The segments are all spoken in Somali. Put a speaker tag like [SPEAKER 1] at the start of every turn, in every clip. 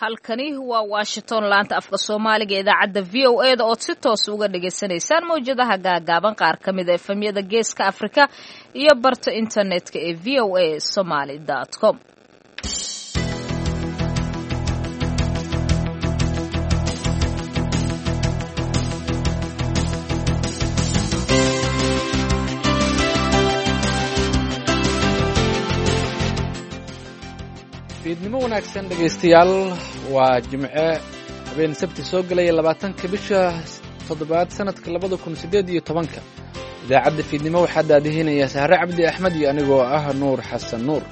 [SPEAKER 1] halkani waa Washington laanta afka Soomaaliga idaacada VOA da oo si toos uga dhageysanaysaan mowjadaha gaagaaban qaar kamid ah efemyada Geeska Afrika iyo barta internetka ee voasomali.com.
[SPEAKER 2] fiidnimo wanaagsan dhegaystayaal waa jimce habeen sabti soo galaya 20 bisha 7 sanadka 2018 idaacadda fiidnimo waxaa daadihinaya Sahre Cabdi Axmed iyo anigoo ah Nuur Xasan Nuur.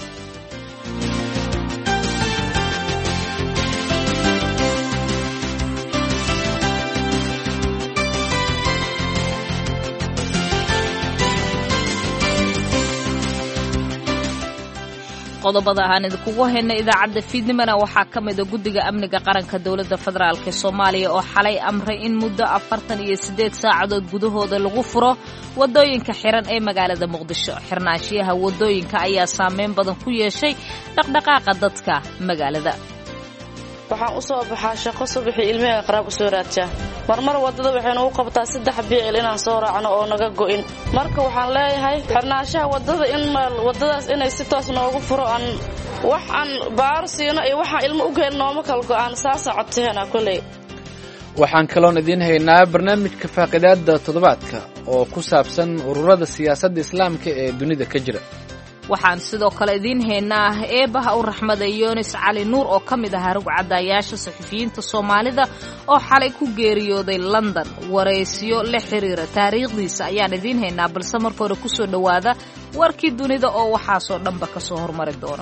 [SPEAKER 1] qodobada aan idinku hayna idaacada fiidnimana waxaa kamid ah guddiga amniga qaranka dawladda federaalka Soomaaliya oo xalay amray in muddo 48 saacadood gudahooda lagu furo wadooyinka xiran ee magaalada Muqdisho. Xirnaanshiyaha wadooyinka ayaa saameyn badan ku yeeshay dhaqdhaqaaqa dadka magaalada.
[SPEAKER 3] waxaan u soo baxaa shaqo subaxii ilmaha qaraab u soo raadjaa marmar wadada waxayna u qabtaa 3 biicil inaan soo raacno oo naga go'in marka waxaan leeyahay xirnaanshaha wadada in wadadaas inay si toos noogu furo aan wax aan baar siino iyo waxa ilmo u geel nooma kala go'aan saasa codteena kulay.
[SPEAKER 2] waxaan kaloon idin haynaa barnaamijka faaqidaada toddobaadka oo ku saabsan ururada siyaasadda islaamka ee dunida ka jira.
[SPEAKER 1] waxaan sidoo kale idin haynaa eebaha u raxmada Yoonis Cali Nuur oo kamid ah rugcadayaasha saxafiyiinta Soomaalida oo xalay ku geeriyooday London. wareysiyo la xiriira taariikhdiisa ayaan idin haynaa balse marka hore ku soo dhawaada warkii dunida oo waxaa soo dhanba ka soo hormari doona.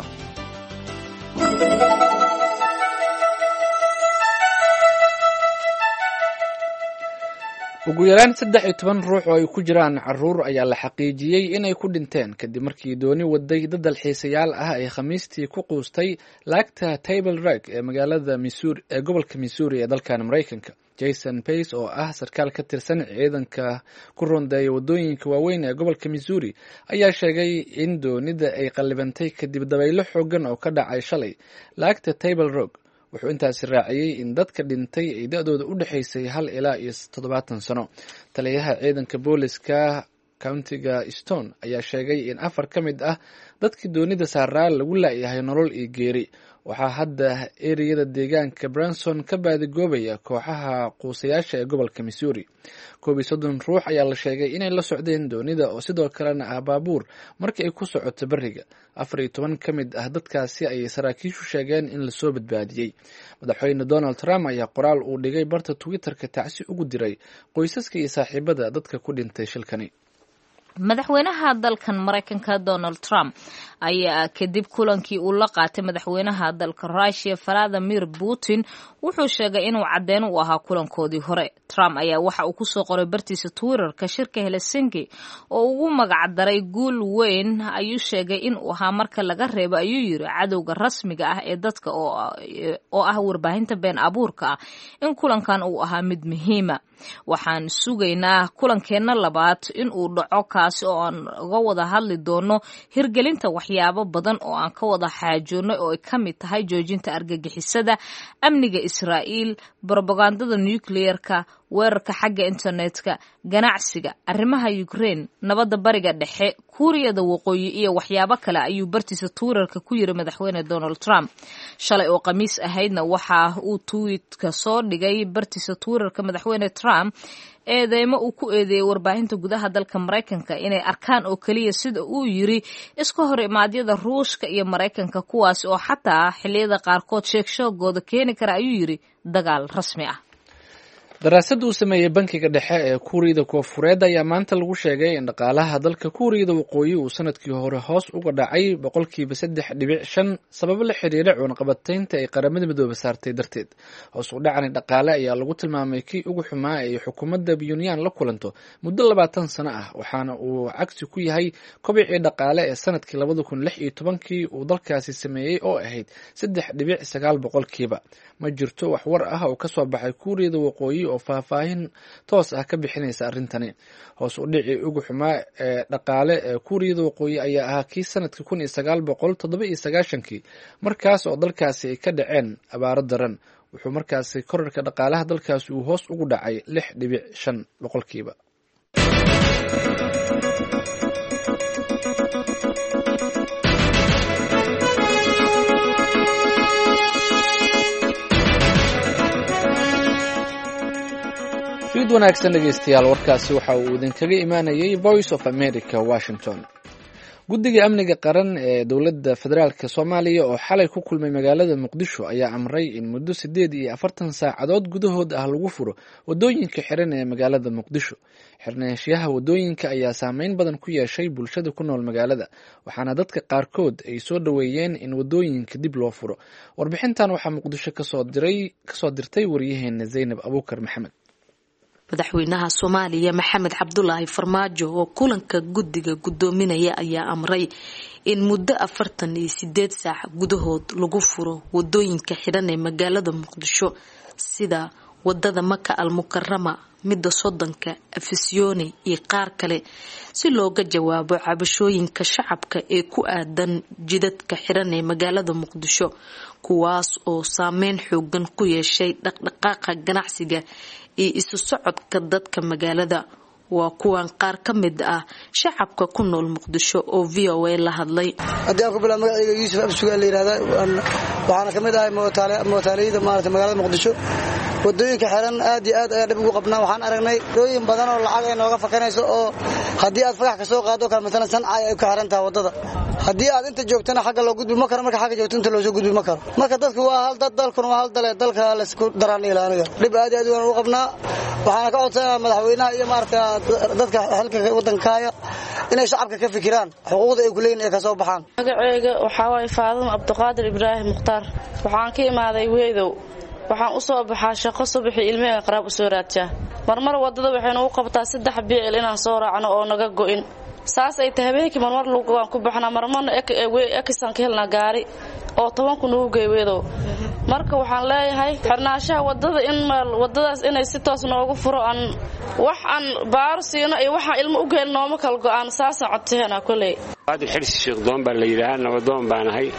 [SPEAKER 2] ugu yaraan 13 ruux oo ay ku jiraan caruur ayaa la xaqiijiyay inay ku dhinteen kadib markii dooni waday dad dalxiisayaal ah ay Khamiistii ku quustay laagta Table Rock ee magaalada Missouri ee gobolka Missouri ee dalka Mareykanka. Jason Pace oo ah sarkaal ka tirsan ciidanka ku rondeeya wadooyinka waaweyn ee gobolka Missouri ayaa sheegay in doonida ay qalibantay kadib dabaylo xooggan oo ka dhacay shalay laagta Table Rock. wuxuu intaasi raaciyay in dadka dhintay ay da'dooda u dhaxaysay 1 ilaa 70 sano. taliyaha ciidanka booliska countiga Stone ayaa sheegay in 4 ka mid ah dadkii doonida saaraa lagu laayahay nolol iyo geeri. waxaa hadda ereyada deegaanka Branson ka baadigoobaya kooxaha quusayaasha ee gobolka Missouri. 30 ruux ayaa la sheegay inay la socdeen doonida oo sidoo kalena ah baabuur markii ay ku socoto bariga. 14 ka mid ah dadkaasi ayay saraakiishu sheegeen in la soo badbaadiyay. madaxweyne Donald Trump ayaa qoraal uu dhigay barta Twitter-ka tacsi ugu diray qoysaska iyo saaxiibada dadka ku dhintay shilkani.
[SPEAKER 1] madaxweynaha dalkan Mareykanka Donald Trump ayaa kadib kulankii uu la qaatay madaxweynaha dalka Russia Vladimir Putin wuxuu sheegay inuu cadeen u ahaa kulankoodii hore. Trump ayaa waxa uu ku soo qoray bartiisa Twitter-ka shirka Helsinki oo ugu magac daray guul weyn ayuu sheegay in uu ahaa marka laga reebo ayuu yiri cadowga rasmiga ah ee dadka oo ah warbaahinta been abuurka ah in kulankan uu ahaa mid muhiima. waxaan sugaynaa kulankeena labaad in uu dhaco kaasi oo aan uga wada hadli doono hirgelinta waxyaabo badan oo aan ka wada xaajoonay oo ay ka mid tahay joojinta argagixisada, amniga Israa'iil, propagandada nuclear-ka, weerarka xagga internetka, ganacsiga, arrimaha Ukraine, nabadda bariga dhexe, Kuuriyada Waqooyi iyo waxyaabo kale ayuu bartiisa Twitter-ka ku yiri madaxweyne Donald Trump. shalay oo Khamiis ahaydna waxa uu tweet-ka soo dhigay bartiisa Twitter-ka madaxweyne Trump eedeymo uu ku eedeeyay warbaahinta gudaha dalka Mareykanka inay arkaan oo kaliya sida uu yiri iska hor imaadyada Ruushka iyo Mareykanka kuwaas oo xataa xilliyada qaarkood sheegshogooda keeni kara ayuu yiri dagaal rasmi ah.
[SPEAKER 2] daraasad uu sameeyay bankiga dhexe ee Kuuriyada Koonfureed ayaa maanta lagu sheegay in dhaqaalaha dalka Kuuriyada Waqooyi uu sanadkii hore hoos uga dhacay 3.5% sabab la xiriira cunaqabataynta ay qaramada midoobe saartay darteed. hoos u dhacani dhaqaale ayaa lagu tilmaamay kii ugu xumaa ee xukuumadda Pyongyang la kulanto muddo 20 sano ah waxaana uu cagsi ku yahay kobicii dhaqaale ee sanadkii 2016 uu dalkaasi sameeyay oo ahayd 3.9%. ma jirto wax war ah oo ka soo baxay Kuuriyada Waqooyi oo faahfaahin toos ah ka bixinaysa arrintani. hoos u dhicii ugu xumaa ee dhaqaale ee kuuriyada waqooyi ayaa ahaa kii sanadkii 1997 markaas oo dalkaasi ay ka dhaceen abaaro daran. wuxuu markaasi korarka dhaqaalaha dalkaasi uu hoos ugu dhacay 6.5 boqolkiiba. fiid wanaagsan dhegeystayaal, warkaasi waxa uu idinkaga imaanayay Voice of America Washington. guddiga amniga qaran ee dowladda federaalka Soomaaliya oo xalay ku kulmay magaalada Muqdisho ayaa amray in muddo 48 saacadood gudahood ah lagu furo wadooyinka xiran ee magaalada Muqdisho. xirnaanshiyaha wadooyinka ayaa saameyn badan ku yeeshay bulshada ku nool magaalada, waxaana dadka qaarkood ay soo dhaweeyeen in wadooyinka dib loo furo. warbixintan waxaa Muqdisho kasoo dirtay wariyaheena Zaynab Abuukar Maxamed.
[SPEAKER 4] madaxweynaha Soomaaliya Maxamed Cabdullaahi Farmaajo oo kulanka guddiga gudoominaya ayaa amray in muddo 48 saac gudahood lagu furo wadooyinka xiran ee magaalada Muqdisho sida wadada Maka al-Mukarrama, midda Sodonka, Afisyooni iyo qaar kale si looga jawaabo cabashooyinka shacabka ee ku aadan jidadka xiran ee magaalada Muqdisho, kuwaas oo saameyn xoogan ku yeeshay dhaqdhaqaaqa ganacsiga iyo isu socodka dadka magaalada. waa kuwan qaar ka mid ah shacabka ku nool Muqdisho oo VOA la hadlay.
[SPEAKER 5] haddii aan ku bilaabo magacayga Yuusuf Absugaan la yiraahdaa, waxaana ka mid ahay mootaaleyda magaalada Muqdisho. wadooyinka xiran aad iyo aad ayaa dhib ugu qabnaa. waxaan aragnay dooyin badan oo lacag ay nooga fakanayso oo haddii aad fagax ka soo qaado kala midalan Sancay ay ka xiran tahay wadada. haddii aad inta joogtana xagga loo gudbi ma karo, marka xagga joogto inta loo soo gudbi ma karo. marka dadku waa hal dad, dalkuna waa hal dal, dalka la isku daraan ilaaniga. dhib aad iyo aad ugu qabnaa. waxaana ka codsanayaa madaxweynaha iyo dadka xilka wadanka haya inay shacabka ka fikiraan xuquuqda ay ku leeyihiin ee ka soo baxaan.
[SPEAKER 3] magacayga waxaa waay Faadimo Abduqaadir Ibraahim Mukhtaar. waxaan ka imaaday Weedow. waxaan u soo baxaa shaqo subaxii ilmaha qaraab u soo raadjaa. marmar wadada waxayna u qabtaa 3 biil inaan soo raacno oo naga go'in. saas ay tahay habeenkii marmar lugu waan ku baxnaa, marmarna ekisan ka helna gaari oo 10 kun ugu geeweedo. marka waxaan leeyahay xirnaanshaha wadada in wadadaas inay si toos noogu furo, aan wax aan baar siino iyo waxa ilmo u geel nooma kala go'aan. saas codteena kulay
[SPEAKER 6] aad xirsi sheekh doon baa la yiraahdaa, nabadoon baan ahay.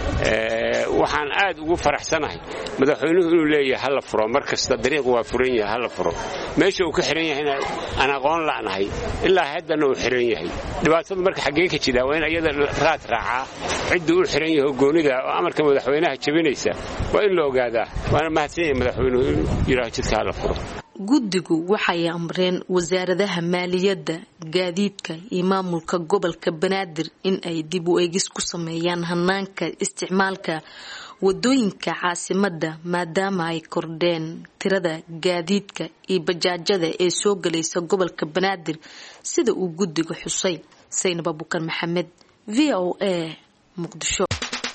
[SPEAKER 6] waxaan aad ugu faraxsanahay madaxweynuhu inuu leeyahay hal furo, markasta dariiq waa furan yahay hal furo. meesha uu ka xiran yahay aan aqoon laanahay ilaa haddana uu xiran yahay. dhibaatada marka xagee ka jira waa in ayada raad raacaa cidda uu xiran yahay goonida oo amarka madaxweynaha jabinaysa waa in la ogaadaa. waana mahadsanyahay madaxweynuhu inuu yiraahdo jidka hal furo.
[SPEAKER 4] guddigu waxay amreen wasaaradaha maaliyadda, gaadiidka iyo maamulka gobolka Banaadir in ay dib u eegis ku sameeyaan hanaanka isticmaalka wadooyinka caasimadda, maadaama ay kordheen tirada gaadiidka iyo bajaajada ee soo galaysa gobolka Banaadir sida uu guddigu xusay. Zaynab Abuukar Maxamed, VOA, Muqdisho.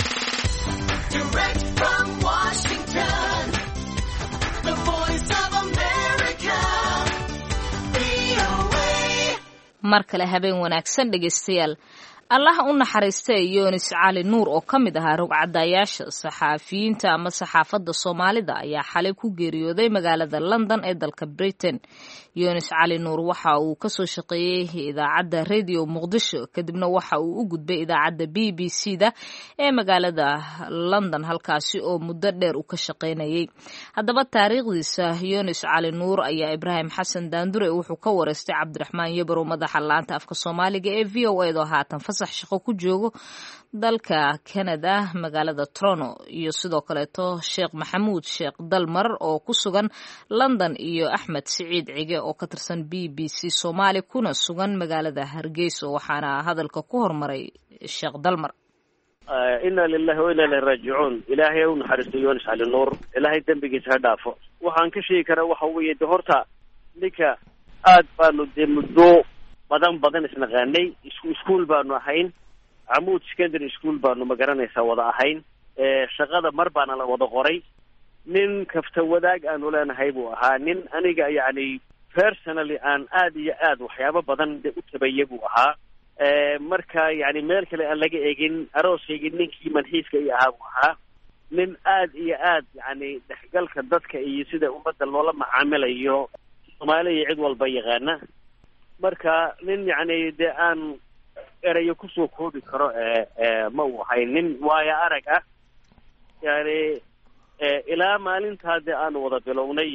[SPEAKER 1] mar kale habeen wanaagsan dhegeystayaal. allaha u naxariistay Yunis Cali Nuur oo ka mid ahaa rugcadayaasha saxaafiyiinta ama saxaafadda Soomaalida ayaa xalay ku geeriyooday magaalada London ee dalka Britain. Yunis Cali Nuur waxa uu ka soo shaqeeyay idaacadda Radio Muqdisho, kadibna waxa uu u gudbay idaacadda BBC-da ee magaalada London, halkaasi oo muddo dheer uu ka shaqeynayay. haddaba taariikhdiisa Yunis Cali Nuur ayaa Ibraahim Xasan Daandure wuxuu ka wareystay Cabdiraxmaan Yabaro, madaxa laanta afka Soomaaliga ee VOA oo haatan fasax shaqo ku joogo dalka Canada magaalada Toronto, iyo sidoo kaleeto Sheekh Maxamuud Sheekh Dalmar oo ku sugan London, iyo Axmed Siciid Cige oo ka tirsan BBC Soomaali kuna sugan magaalada Hargeysa. waxaana hadalka ku hormaray Sheekh Dalmar.
[SPEAKER 7] inna lillahi wa inna ilayhi raaji'uun. ilaahay uu naxariisto Yunis Cali Nuur, ilaahay dambigiisa ha dhaafo. waxaan ka sheegi karaa waxa weeye horta ninka aad baanu muddo badan isnaqaanay. iskuul baanu ahayn, Amuud Secondary School baanu magaranaysaa wada ahayn. shaqada mar baana la wada qoray. nin kafta wadaag aanu leenahay buu ahaa. nin aniga yacni personally aan aad iyo aad waxyaabo badan u tabayay buu ahaa. marka yacni meel kale aan laga eegin arooskaygii ninkii manxiiska i ahaa buu ahaa. nin aad iyo aad yani dhexgalka dadka iyo sida ummadda loola macaamilayo soomaali iyo cid walba yaqaana marka nin yani dee aan erayo kusoo koobi karo ma uu ahay nin waayo arag ah yani ilaa maalintaa dee aanu wada bilownay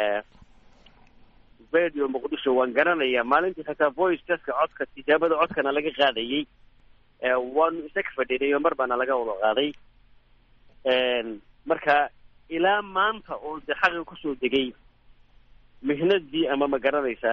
[SPEAKER 7] radio muqdisho waan garanaya maalintii xitaa voice testka codka tijaabada codkana laga qaadayey waanu isaga fadhiinayo mar baana laga wada qaaday marka ilaa maanta oo de xaqi kusoo degay mihnadii ama ma garanaysaa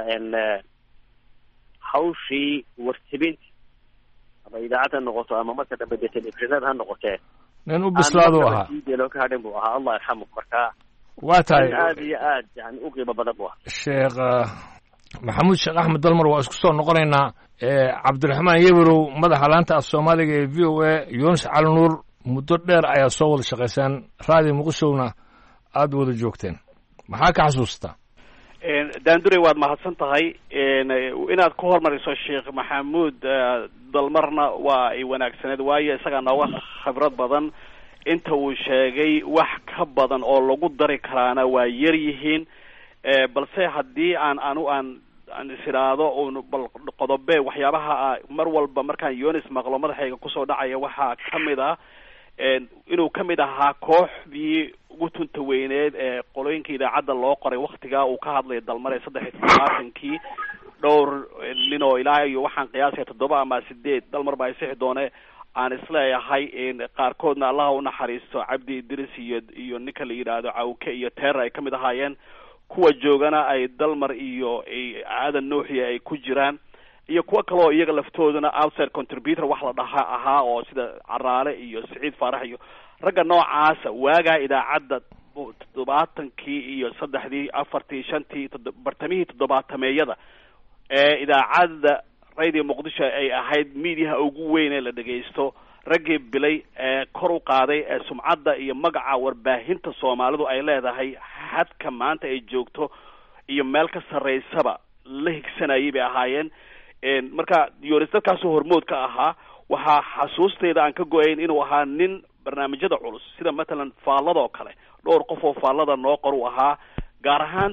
[SPEAKER 7] hawshii wartibinta ama idaacad ha noqoto ama marka dambe dee telefishinad ha noqotee
[SPEAKER 8] nin u bislaadu ahaa
[SPEAKER 7] loo ka hadhin buu ahaa allah yarxamu marka
[SPEAKER 8] waa tahay
[SPEAKER 7] aad iyo aad yani u qiimo badan buu ahaa
[SPEAKER 8] sheekh maxamuud sheekh axmed dalmar waa isku soo noqonaynaa cabdiraxmaan yeberow madaxa laanta af soomaaliga ee v o a yuunus cali nuur muddo dheer ayaa soo wada shaqaysaan raadi muqdishowna aada wada joogteen maxaa ka xasuustaa
[SPEAKER 9] daandurey waad mahadsan tahay inaad ku hormariso sheekh maxamuud dalmarna waa ay wanaagsaneed waayo isagaa nooga khibrad badan inta uu sheegay wax ka badan oo lagu dari karaana waa yar yihiin balse haddii aan isiraado un bal qodobe waxyaabaha mar walba markaan yonis maqlo madaxayga kusoo dhacaya waxaa kamid ah inuu kamid ahaa kooxdii ugu tunta weyneed ee qolooyinka idaacadda loo qoray waktigaa uu ka hadlaya dalmare 13 dhowr nin oo ilaa iyo waxaan qiyaasaya 7 ama 8 dalmar baa isixi doone aan isleeyahay qaarkoodna allah u naxariisto cabdi idris iyo ninka la yidhaahdo cawke iyo teer ay kamid ahaayeen kuwa joogana ay dalmar iyo aadan nuuxiya ay ku jiraan iyo kuwa kale oo iyaga laftooduna outside contributor wax la dhaha ahaa oo sida caraale iyo siciid faarax iyo ragga noocaasa waagaa idaacadda 70kii iyo 3dii 4tii 5tii bartamihii 70meeyada idaacadda radio muqdisho ay ahayd miidiyaha ugu weyn ee la dhagaysto raggii bilay kor u qaaday sumcadda iyo magaca warbaahinta Soomaalidu ay leedahay hadka maanta ay joogto iyo meel ka sareysaba la higsanayay bay ahaayeen marka yoorisadkaas hormood ka ahaa waxa xasuusteeda aan ka go'ayn inuu ahaa nin barnaamijyada culus sida matalan faallada oo kale dhowr qof oo faallada noo qor u ahaa gaar ahaan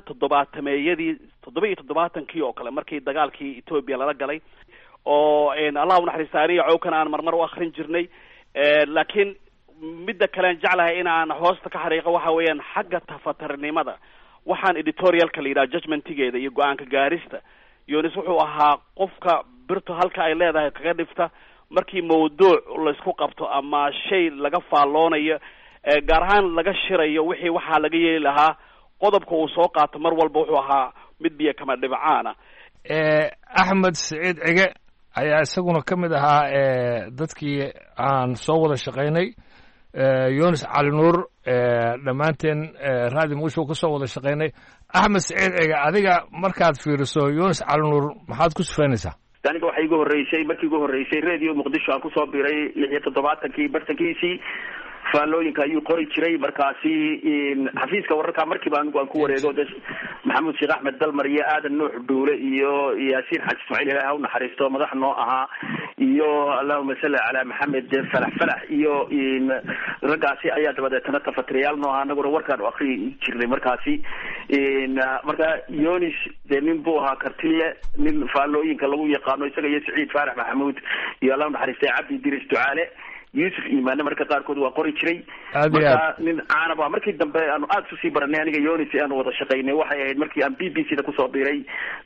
[SPEAKER 9] 77kii oo kale markii dagaalkii Ethiopia lala galay oo Allah u naxariistaariyo cawkan aan marmar u akhrin jirnay laakiin midda kale aan jeclahay in aan hoosta ka xariiqo waxa weeyaan xagga tafatarnimada waxaan editorialka la yiraahdo judgmentigeeda iyo go'aanka gaarista yonis wuxuu ahaa qofka birto halka ay leedahay kaga dhifta markii mawduuc la isku qabto ama shay laga faaloonayo gaar ahaan laga shirayo wixii waxa laga yeeli lahaa qodobka uu soo qaato mar walba wuxuu ahaa mid biyo kama dhibcaana
[SPEAKER 8] axmed saciid cige ayaa isaguna ka mid ahaa dadkii aan soo wada shaqaynay yunis cali nuur dhammaanteen raadi muqdisho ka soo wada shaqaynay axmed saciid cige adiga markaad fiiriso yunis cali nuur maxaad ku sifaynaysaa
[SPEAKER 10] aniga waxay igu horeysay markii igu horeysay radio muqdisho aan kusoo biray 76kii bartankiisii faallooyinka ayuu qori jiray markaasi xafiiska wararka markiiba anigu aan ku wareego maxamuud sheekh axmed dalmar iyo aadan nuux dhuule iyo yaasiin xaji ismaaciil ilaahay u naxariisto madax noo ahaa iyo allahuma salli calaa maxamed falax iyo raggaasi ayaa dabadeetana tafatiriyaal noo ahaa anaguna warkaan u akri jirnay markaasi marka yonis dee nin buu ahaa kartile nin faallooyinka lagu yaqaano isaga iyo siciid faarax maxamuud iyo allah u naxariistay cabdi idris ducaale yusuf imaane marka qaarkood waa qori jiray marka nin caanab ah markii dambe aanu aada usii baranay aniga yonis aanu wada shaqaynay waxay ahayd markii aan b b c da kusoo biiray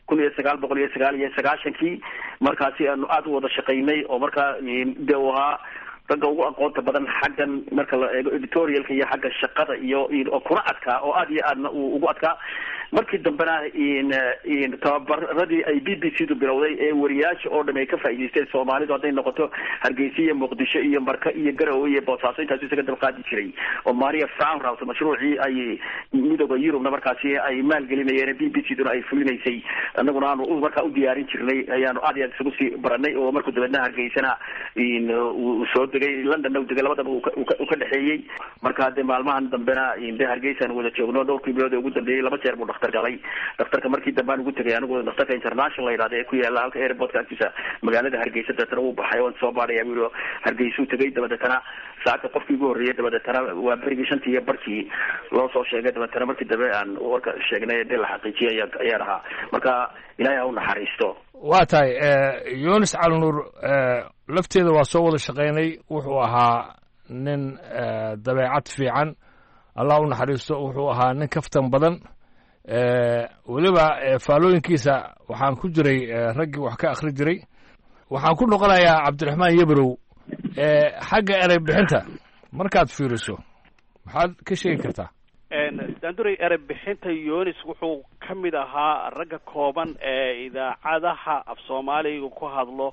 [SPEAKER 10] 1999 markaasi aanu aada u wada shaqaynay oo markaa de u ahaa ragga ugu aqoonta badan xaggan marka la eego editorialka iyo xagga shaqada iyo oo kuna adkaa oo aada iyo aadna uu ugu adkaa markii dambena tababaradii ay b b c du bilowday ee wariyaasha oo dhan ay ka faa'iidaysteen Soomaalidu hadday noqoto Hargeysa iyo Muqdisho iyo Marka iyo Garowe iyo Boosaaso intaas isaga dalqaadi jiray oo Maria Fraunhouse mashruucii ay midowga Yurubna markaasi ay maalgelinayeen b b c duna ay fulinaysay annaguna aanu markaa u diyaarin jirnay ayaanu aad iyo aad isugu sii baranay oo markuu dabeedna Hargeysana uu soo degay London uu degay labadaba uu ka dhaxeeyay marka hadda maalmahan dambena Hargeysana wada joogno dhowrkii bilood ugu dambeeyay laba jeer buu dhakhtar galay dhakhtarka markii dambe aan ugu tegay anigu dhakhtarka international la yidhahdo ee ku yaala halka airportka agtiisa magaalada Hargeysa dabeetana uu baxay oon soo baadhaya wiilo Hargeysa uu tegay dabeetana saaka qofkii ugu horreeyay dabeetana waa berigii 5 barkii loo soo sheegay dabeetana markii dambe aan warka sheegnay in la xaqiijiyay ayaa ahaa marka ilaahay ha u naxariisto
[SPEAKER 8] waa tahay Yunus Cali Nuur lafteeda waa soo wada shaqeynay wuxuu ahaa nin dabeecad fiican Allah u naxariisto wuxuu ahaa nin kaftan badan waliba faalooyinkiisa waxaan ku jiray raggii wax ka akhri jiray waxaan ku noqonayaa Cabdiraxmaan Yabrow xagga erey bixinta markaad fiiriso maxaad ka sheegi kartaa
[SPEAKER 9] daanduray erey bixinta Yunus wuxuu ka mid ahaa ragga kooban ee idaacadaha af Soomaaliga ku hadlo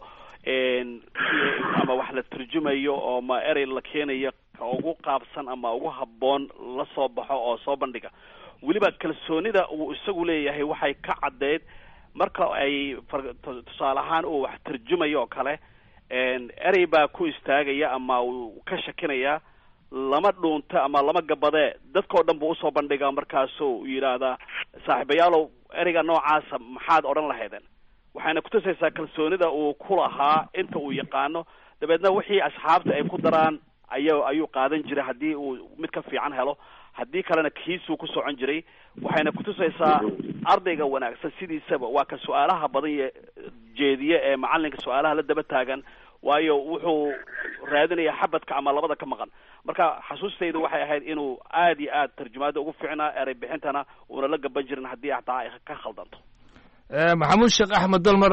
[SPEAKER 9] ama wax la turjumayo oo ma erey la keenayo ugu qaabsan ama ugu habboon la soo baxo oo soo bandhiga waliba kalsoonida uu isagu leeyahay waxay ka cadeed marka ay tusaale ahaan uu wax turjumayo oo kale erey baa ku istaagaya ama uu ka shakinaya lama dhuunta ama lama gabadee dadkoo dhan buu usoo bandhigaa markaasuu yidhaahdaa saaxiibayaalow ereyga noocaasa maxaad odhan lahaydeen waxayna kutusaysaa kalsoonida uu ku lahaa inta uu yaqaano dabeedna wixii asxaabta ay ku daraan ayuu qaadan jiray haddii uu mid ka fiican helo haddii kalena kiisuu ku socon jiray waxayna kutusaysaa ardayga wanaagsan sidiisaba waa ka su-aalaha badan jeediye ee macalinka su-aalaha la daba taagan waayo wuxuu raadinayaa xabadka ama labada ka maqan marka xasuustaydu waxay ahayd inuu aad iyo aad tarjumaada ugu fiicnaa erey bixintana uuna la gaban jirin haddii hataa ay ka khaldanto
[SPEAKER 8] maxamuud sheekh axmed dalmar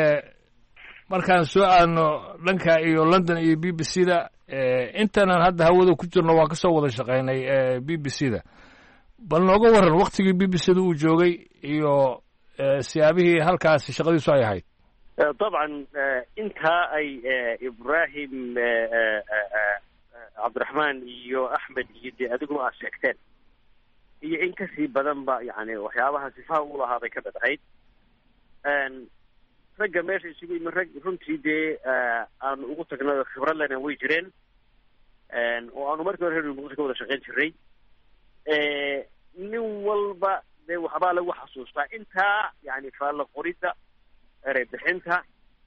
[SPEAKER 8] markaan soo aadno dhanka iyo London iyo BBC-da intanan hadda hawada ku jirno waa ka soo wada shaqeynay BBC-da bal nooga waran waqtigii BBC-da uu joogay iyo siyaabihii halkaas shaqadiisu ay ahayd
[SPEAKER 7] طبعا انت اي ابراهيم عبد الرحمن iyo axmed iyo de adigu aad sheegteen iyo in ka sii badan ba yani waxyaabaha sifaha u lahaa bay ka badhayd ragga meesha isugu yimid rag runtii dee aan ugu tagnay khibrad lena way jireen oo aanu markii hore ka wada shaqeyn jiray nin walba dee waxbaa lagu xasuustaa intaa yani faalla qoridda erey bixinta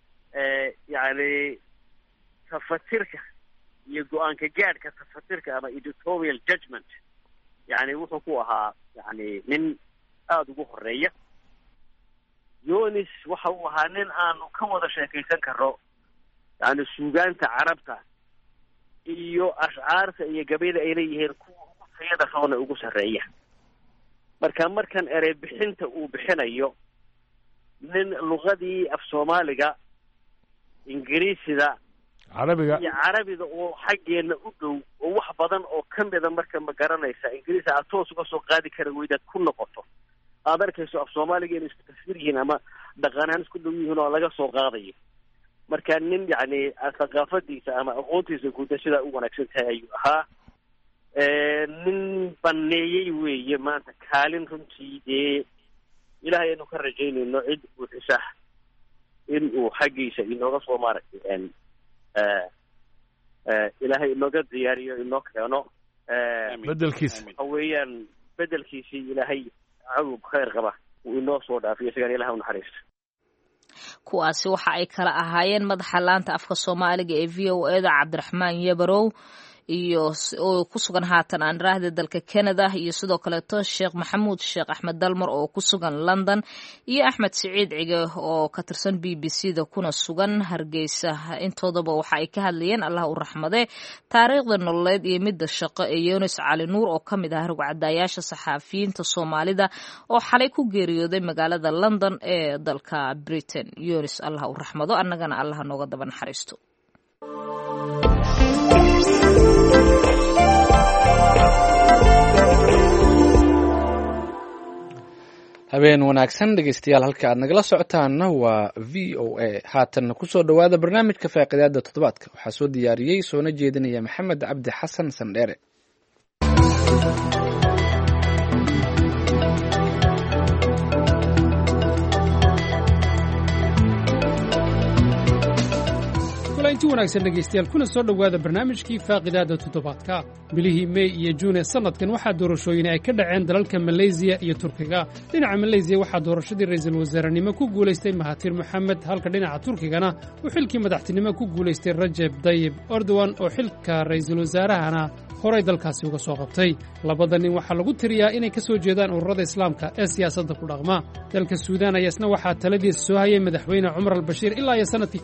[SPEAKER 7] yani tafatirka iyo go-aanka gaadhka tafatirka ama editorial judgment yani wuxuu ku ahaa yani nin aada ugu horeeya Yunus waxa uu ahaa nin aanu ka wada sheekaysan karo yani suugaanta carabta iyo ashcaarta iyo gabayda ay leeyihiin kuwa ugu tayada roona ugu sarreeya markan erey bixinta uu bixinayo nin luqadii af Soomaaliga Ingiriisida carabiga oo xaggeena u dhow oo wax badan oo kamida marka ma garanaysa Ingiriisi aad toos uga soo qaadi kara weydaad ku noqoto aad arkayso af Soomaaliga inay isku tafsiiryihiin ama dhaqanahan isku dhow yihiin oo laga soo qaadayo marka nin yani thaqaafadiisa ama aqoontiisa guud sida u wanaagsan tahay ayuu ahaa nin baneeyay weeye maanta kaalin runtii dee ilaahay aynu ka rajaynayno cid uu xisah in uu xaggiisa inooga soo maaragtay ilaahay inooga diyaariyo inoo keeno
[SPEAKER 8] bedelkiisa
[SPEAKER 7] waxa weeyaan bedelkiisii ilaahay cawg khayr qaba uu inoo soo dhaafiyo isagaan ilahay u naxariisto
[SPEAKER 1] kuwaasi waxa ay kala ahaayeen madaxa laanta afka Soomaaliga ee VOA-da Cabdiraxmaan Yabrow iyo oo ku sugan haatan aan raahda dalka Canada iyo sidoo kale Sheekh Maxamuud Sheekh Axmed Dalmar oo ku sugan London iyo Axmed Saciid Cige oo ka tirsan BBC-da kuna sugan Hargeysa intoodaba waxa ay ka hadlayeen Allah u raxmade taariikhda nololeed iyo midda shaqo ee Yunus Cali Nuur oo kamid ah rugcadayaasha saxaafiyiinta Soomaalida oo xalay ku geeriyooday magaalada London ee dalka Britain Yunus Allah u raxmado annagana Allah nooga daba naxariisto
[SPEAKER 2] habeen wanaagsan dhegeystayaal halka aad nagala socotaanna waa VOA haatan kusoo dhowaada barnaamijka faaqidaada toddobaadka waxaa soo diyaariyey soona jeedinaya maxamed cabdi xasan sandheere
[SPEAKER 11] kulanti wanaagsan dhegaystayaal kuna soo dhowaada barnaamijkii faaqidaada toddobaadka bilihii mey iyo juun ee sannadkan waxaa doorashooyin ay ka dhaceen dalalka maleysiya iyo turkiga dhinaca maleysiya waxaa doorashadii ra'iisul wasaarenimo ku guulaystay mahatir moxamed halka dhinaca turkigana uu xilkii madaxtinimo ku guulaystay rajeb dayib erdogan oo xilka ra'iisul wasaarahana horay dalkaasi uga soo qabtay labada nin waxaa lagu tiriyaa inay ka soo jeedaan ururada islaamka ee siyaasadda ku dhaqma dalka suudaan ayaa isna waxaa taladiisa soo hayay madaxweyne cumar albashiir ilaa iyo sannadkii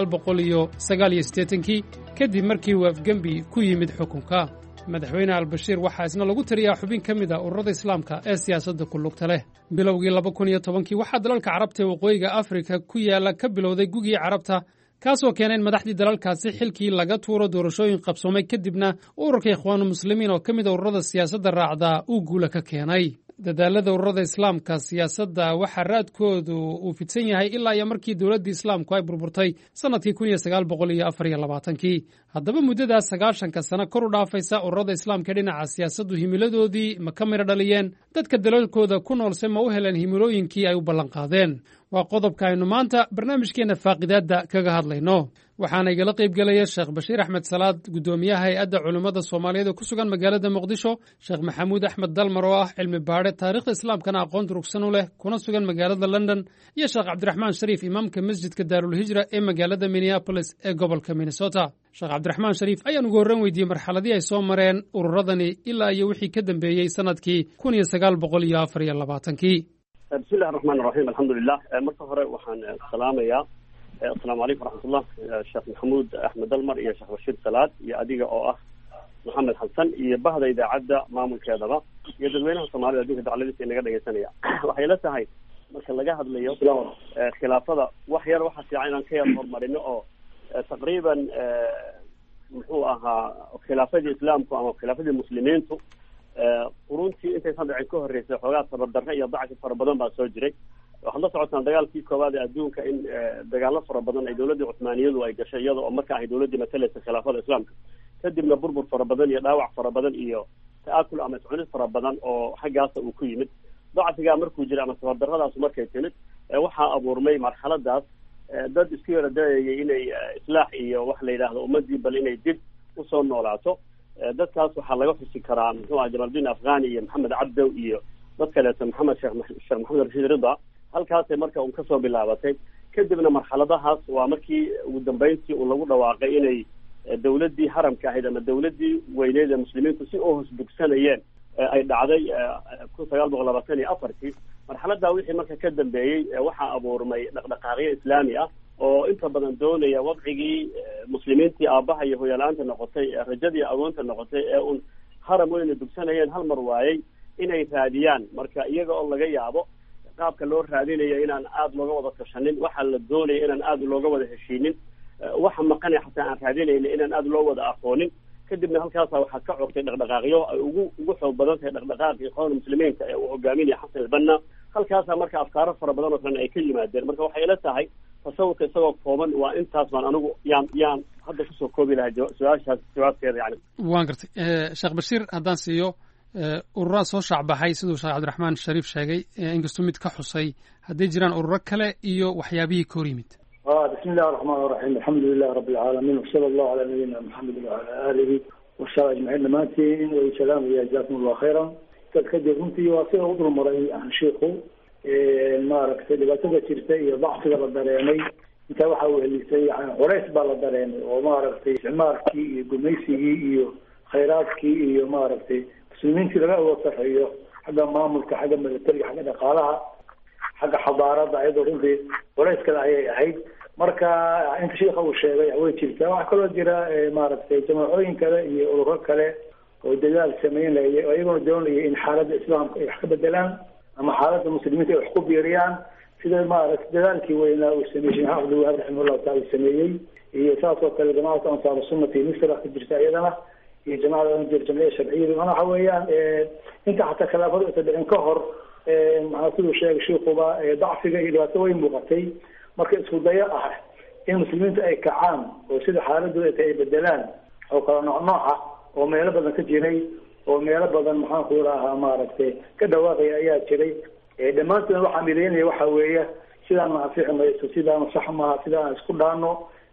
[SPEAKER 11] kii kadib markii uu afgembi ku yimid xukunka madaxweyne albashiir waxaa isna lagu tiriyaa xubin ka mid a ururada islaamka ee siyaasadda ku lugta leh bilowgii kii waxaa dalalka carabta ee waqooyiga afrika ku yaalla ka bilowday gugii carabta kaasoo keenay in madaxdii dalalkaasi xilkii laga tuuro doorashooyin qabsoomay kadibna ururka ikhwaanu muslimiin oo ka mid a ururada siyaasadda raacdaa uu guula ka keenay dadaalada ururada islaamka siyaasadda waxaa raadkoodu uu fidsan yahay ilaa iyo markii dowladdii islaamku ay burburtay sannadkii kii haddaba muddadaas 90 sano kor u dhaafaysa ururada islaamka dhinaca siyaasaddu himiladoodii ma ka midho dhaliyeen dadka dalalkooda ku noolse ma u heleen himilooyinkii ay u ballanqaadeen waa qodobka aynu maanta barnaamijkeenna faaqidaadda kaga hadlayno waxaana igala qayb gelaya sheekh bashiir axmed salaad guddoomiyaha hay-adda culimmada soomaaliyeed ee ku sugan magaalada muqdisho sheekh maxamuud axmed dalmar oo ah cilmi baadhe taariikhda islaamkana aqoon durugsan u leh kuna sugan magaalada london iyo sheekh cabdiraxmaan shariif imaamka masjidka daarulhijra ee magaalada minneabolis ee gobolka minnesota sheekh cabdiraxmaan shariif ayaan ugu horran weydiiyey marxaladii ay soo mareen ururadani ilaa iyo wixii ka dambeeyey sannadkii kii
[SPEAKER 12] bismillahi raxmaan raxiim alxamdulilah marka hore waxaan salaamayaa asalaamu calaykum waraxmatullah sheekh maxamuud axmed dalmar iyo sheekh bashiir salaad iyo adiga oo ah maxamed xasan iyo bahda idaacadda maamulkeedaba iyo dadweynaha soomaalida adduunka dacladiisa inaga dhegaysanaya waxay la tahay marka laga hadlayo khilaafada wax yar waxaa fiican inaan ka yar horumarino oo taqriiban muxuu ahaa khilaafadii islaamku ama khilaafadii muslimiintu quruntii intaysan dhicin ka horreysay xoogaa tabardarre iyo dacfi fara badan baa soo jiray waxaad la socotaan dagaalkii koowaad ee adduunka in dagaalo fara badan ay dowladdii cuthmaaniyadu ay gashay iyada oo marka ahay dowladdii matalaysa khilaafada islaamka kadibna burbur fara badan iyo dhaawac fara badan iyo ta'akul ama iscunid fara badan oo xaggaasa uu ku yimid dacfigaa markuu jiray ama tabardarradaasu markay timid waxaa abuurmay marxaladaas dad isku yara dayayay inay islaax iyo wax la yidhaahdo ummadii bal inay dib usoo noolaato dadkaas waxaa laga xusi karaa muxuu aha jamaaludiin afghani iyo maxamed cabdow iyo dad kaleeto sheekh maxamed rashiid rida halkaasay marka un kasoo bilaabatay kadibna marxaladahaas waa markii ugu dambeyntii uu lagu dhawaaqay inay dawladdii haramka ahayd ama dawladdii weyneed ee muslimiintu si u hoosbugsanayeen ay dhacday marxaladaa wixii marka ka dambeeyey waxaa abuurmay dhaqdhaqaaqyo islaami ah oo inta badan doonaya wadcigii muslimiintii aabbaha iyo hoyala-aanta noqotay rajadii agoonta noqotay ee un haram weyna dugsanayeen hal mar waayey inay raadiyaan marka iyaga oo laga yaabo qaabka loo raadinayo inaan aada looga wada tashanin waxaa la doonaya inaan aada looga wada heshiinin waxa maqanay xataa aan raadinayna inaan aada loo wada aqoonin kadibna halkaasa waxaa ka cogtay dhaqdhaqaaqyo ay ugu xoog badan tahay dhaqdhaqaaqii ikhwaanul muslimiinka ee uu hogaaminaya xasan albanna halkaasa marka afkaaro fara badan oo kalena ay ka yimaadeen marka waxay ila tahay tasawurka isagoo kooban waa intaas baan anigu yaan hadda kusoo koobi lahay su-aashaas jawaabteeda yani
[SPEAKER 11] waan gartay sheekh bashiir haddaan siiyo ururaa soo shaacbaxay siduu sheekh cabdiraxmaan shariif sheegay inkastuu mid ka xusay hadday jiraan ururo kale iyo waxyaabihii ka hor yimid
[SPEAKER 13] bismi illahi araxmaan iraxiim alxamdu lilahi rabbi alcaalamiin wasala allahu calaa nabiyina maxamedin wacala aalihi wasaxbi ajmaciin dhammaantiin way salaamaya jazakum allahu khayran dad kadib runtii waa sida u dulmaray shiiku maaragtay dhibaatada jirta iyo dacfiga la dareemay intaa waxaa wehelisay yani culays baa la dareemay oo maaragtay isticmaalkii iyo gumaysigii iyo khayraadkii iyo maaragtay muslimiintii laga awood sarreeyo xagga maamulka xagga militariga xagga dhaqaalaha xagga xadaarada ayadoo runtii culayskada ayay ahayd marka inta shiika uu sheegay way jirtaa waxaa kaloo jira maaragtay jamaacooyin kale iyo ururo kale oo dadaal sameynaya oo iyagoo doonaya in xaaladda islaamka ay wax ka bedelaan ama xaaladda muslimiinta ay wax ku biiriyaan sida maaragtay dadaalkii weynaa uu sameeyey sheekh cabdilwahaab raximahullahu taala sameeyey iyo saas oo kale jamaacada ansaaru sunnati misra ka jirta iyadana iyo jamaacada jamciya sharciyada mana waxa weeyaan inta xataa khilaafadu isa dhicin ka hor maxaa siduu sheegay shiikuba dacfiga iyo dhibaato way muuqatay marka isku dayo ah in muslimiinta ay kacaan oo sida xaaladooda ay bedelaan oo kala nooc oo meelo badan ka jiray oo meelo badan maxaan ku rahaa maaragtay ka dhawaaqaya ayaa jiray dhammaantood waxaa mideynaya waxa weeye sidaan ma anfici mayso sidaan sax maaha sidaan isku dhaano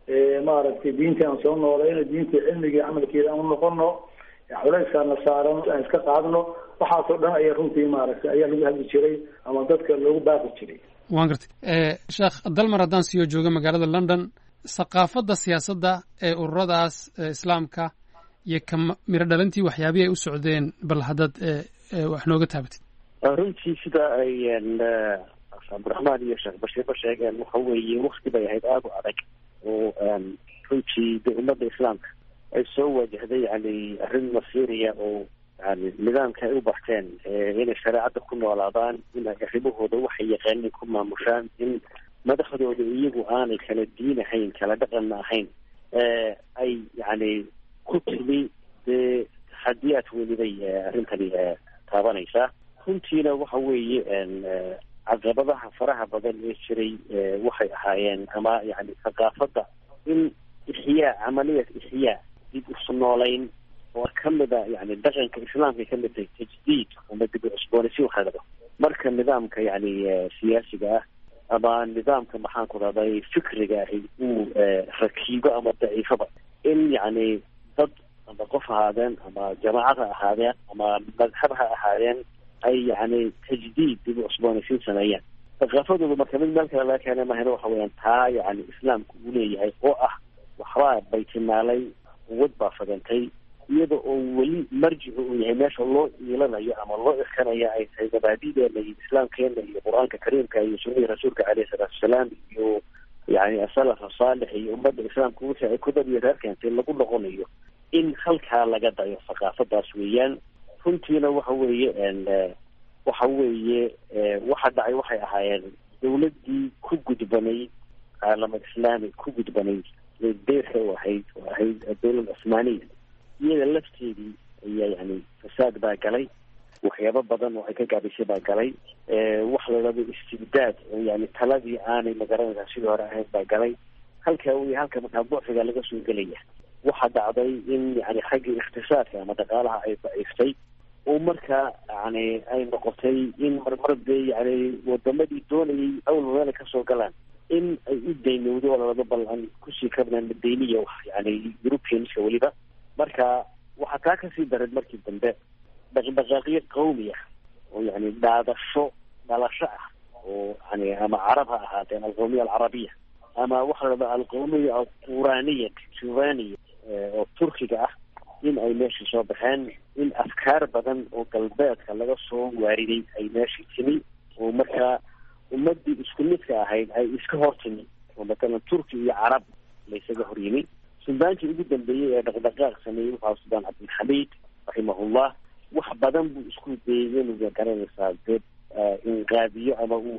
[SPEAKER 13] maaragtay diintii aan soo noolayno, diintii cilmigii camalkeeda aan u noqono, culayskaana saaran aan iska qaadno. waxaasoo dhan ayaa runtii maaragtay ayaa lagu hadli jiray ama dadka loogu baaqi jiray.
[SPEAKER 11] waan gartay sheekh dalmar haddaan siyo jooga magaalada London, thaqaafadda siyaasadda ee ururadaas islaamka iyo ka miro dhalintii waxyaabihii ay u socdeen bal haddaad wax nooga taabatid.
[SPEAKER 14] runtii sida ay cabdiraxmaan iyo sheekh bashiirba sheegeen waxa weeye wakti bay ahayd aada u adag oo runtii de ummadda islaamka ay soo wajahday yani arrin masiiriya oo yani nidaamka ay u barteen inay shareecadda ku noolaadaan, in ay arrimahooda waxay yaqaaneen ku maamushaan, in madaxdooda iyagu aanay kala diin ahayn, kala dhaqanna ahayn, ay yani ku timi dee taxadiyaad weliday arrintani taabanaysaa. runtiina waxa weeye caqabadaha faraha badan ee jiray waxay ahaayeen ama yani thaqaafadda in ixyaa, camaliyat ixyaa, dib usu noolayn oo kamid a yani dhaqanka islaamka kamid tahay tajdiid ama dib u cusboonaysi waxa la dhado. marka nidaamka yani siyaasiga ah ama nidaamka maxaan ku rahday fikriga ahi uu rakiibo ama daciifaba, in yani dad ama qof ahaadeen ama jamaacad ha ahaadeen ama madhab ha ahaadeen ay yani tajdiid dib u cusboonaysiin sameeyaan. thaqaafadooda marka mid meel kale laga keenay mahayna waxa weyaan taa yani islaamku uu leeyahay oo ah waxbaa baytimaalay, quwad baa fadantay, iyada oo weli marjicu uu yahay meesha loo iilanayo ama loo irkanayo ay tahay mabaadideena iyo islaamkeena iyo qur-aanka kariimka iyo sunnihii rasuulka caleyhi salaatu wasalaam iyo yani asalaf asaalix iyo ummadda islaamka wixii ay ku dadiyo reer keentay lagu noqonayo in halkaa laga dayo thaqaafadaas weeyaan. runtiina waxa weeye waxa dhacay waxay ahaayeen dawladdii ku gudbanay caalamad islaami ku gudbanay deerka u ahayd dawlad cusmaaniya, iyada lafteedii ayaa yani fasaad baa galay, waxyaabo badan oo ay ka gaabisay baa galay, wax la yidhahdo istibdaad oo yani taladii aanay magaranaysaa sidii hore ahayd baa galay. halka markaa buuxiga laga soo gelaya waxaa dhacday in yani xaggii ikhtisaadka ama dhaqaalaha ay daciiftay oo markaa yani ay noqotay in marmar dee yani wadamadii doonayay awal meela kasoo galaan in ay u daynowdo oo lalaba ballan kusii kabnaan madayniya wax yani Europeanska weliba. marka waxaa taa kasii daray markii dambe dhaqdhaqaaqyo qawmi ah oo yani dhalasho ah oo yani ama carab ha ahaateen alqawmiya alcarabiya ama waxa la dhahdaa alqawmiya alquraniya turaniya oo turkiga ah, in ay meeshii soo baxeen, in afkaar badan oo galbeedka laga soo waariday ay meeshii timi oo markaa ummadii isku midka ahayd ay iska hortimi oo matalan turki iyo carab laysaga hor yimi. sudaankii ugu dambeeyey ee dhaqdhaqaaq sameeyey waxaa sudaan cabdilxamiid raximahullah, wax badan buu isku dayay inuu garanaysaa dee inqaadiyo ama uu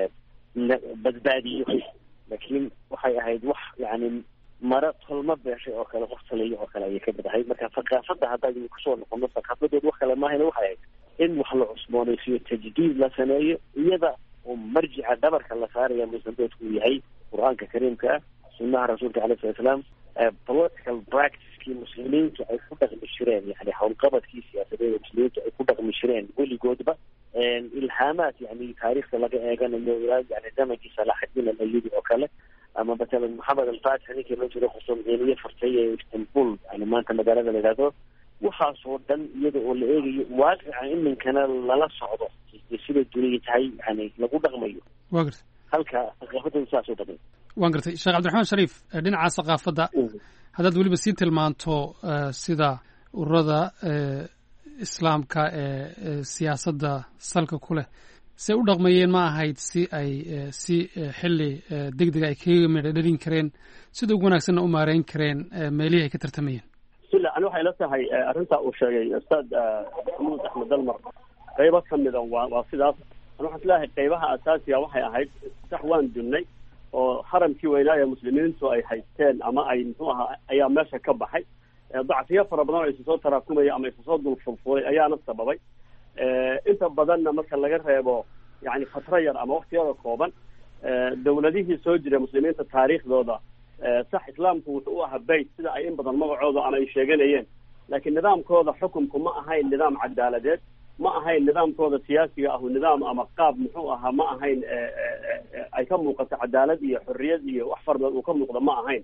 [SPEAKER 14] badbaadiyo, laakiin waxay ahayd wax yani mara tolma beeshay oo kale, qof taliyo oo kale ayay ka mid ahayd. marka thaqaafadda haddaynu kusoo noqono thaqaafadooda wax kale maahayna waxay ahayd in wax la cusboonaysiyo, tajdiid la sameeyo, iyada oo marjica dhabarka la saaraya musandoodku uu yahay qur-aanka kariimka ah, sunnaha rasuulka alayhi salatu wasalaam, political practicekii muslimiintu ay ku dhaqmi jireen, yani howlqabadkii siyaasadeed muslimiintu ay ku dhaqmi jireen weligoodba, ilhaamaad yani taariikhda laga eeganayo ilaa yani zamankii salaaxadiin alayubi oo kale, ama matalan maxamed alfatix ninkii loo jiro qusumciiniye fartay ee istanbul yani maanta magaalada la yidhahdo. waxaasoo dhan iyada oo la eegayo waaqica iminkana lala socdo sida duniya tahay yani lagu dhaqmayo.
[SPEAKER 11] waa gartay
[SPEAKER 14] halka thaqaafadooda saasoo badan.
[SPEAKER 11] waan gartay sheekh cabdiraxmaan shariif, dhinaca thaqaafadda haddaad weliba sii tilmaanto sida ururada islaamka ee siyaasadda salka ku leh say u dhaqmayeen ma ahayd si ay si xilli degdega ay kaga midho dhalin kareen, sida ugu wanaagsanna u maareyn kareen meelihii ay ka tartamayeen.
[SPEAKER 12] sila ani waxay la tahay arrintaa uu sheegay ustaad maxamuud axmed dalmar qaybo ka mida waa sidaas. ani waxaan isleeyahay qaybaha asaasiga waxay ahayd sax waan dunnay oo haramkii weynaa ee muslimiintu ay haysteen ama ay muxuu ahaa ayaa meesha ka baxay. dacfiyo fara badan oo isu soo taraakumaya ama isu soo dulfulfulay ayaana sababay. inta badanna marka laga reebo yani fatro yar ama waktiyada kooban, dawladihii soo jira muslimiinta taariikhdooda sax islaamku wuxuu u ahaa bayt sida ay in badan magacooda ama ay sheeganayeen, laakiin nidaamkooda xukunku ma ahayn nidaam cadaaladeed, ma ahayn nidaamkooda siyaasiga ahu nidaam ama qaab muxuu ahaa ma ahayn ay ka muuqato cadaalad iyo xorriyad iyo wax fara badan uu ka muuqda ma ahayn.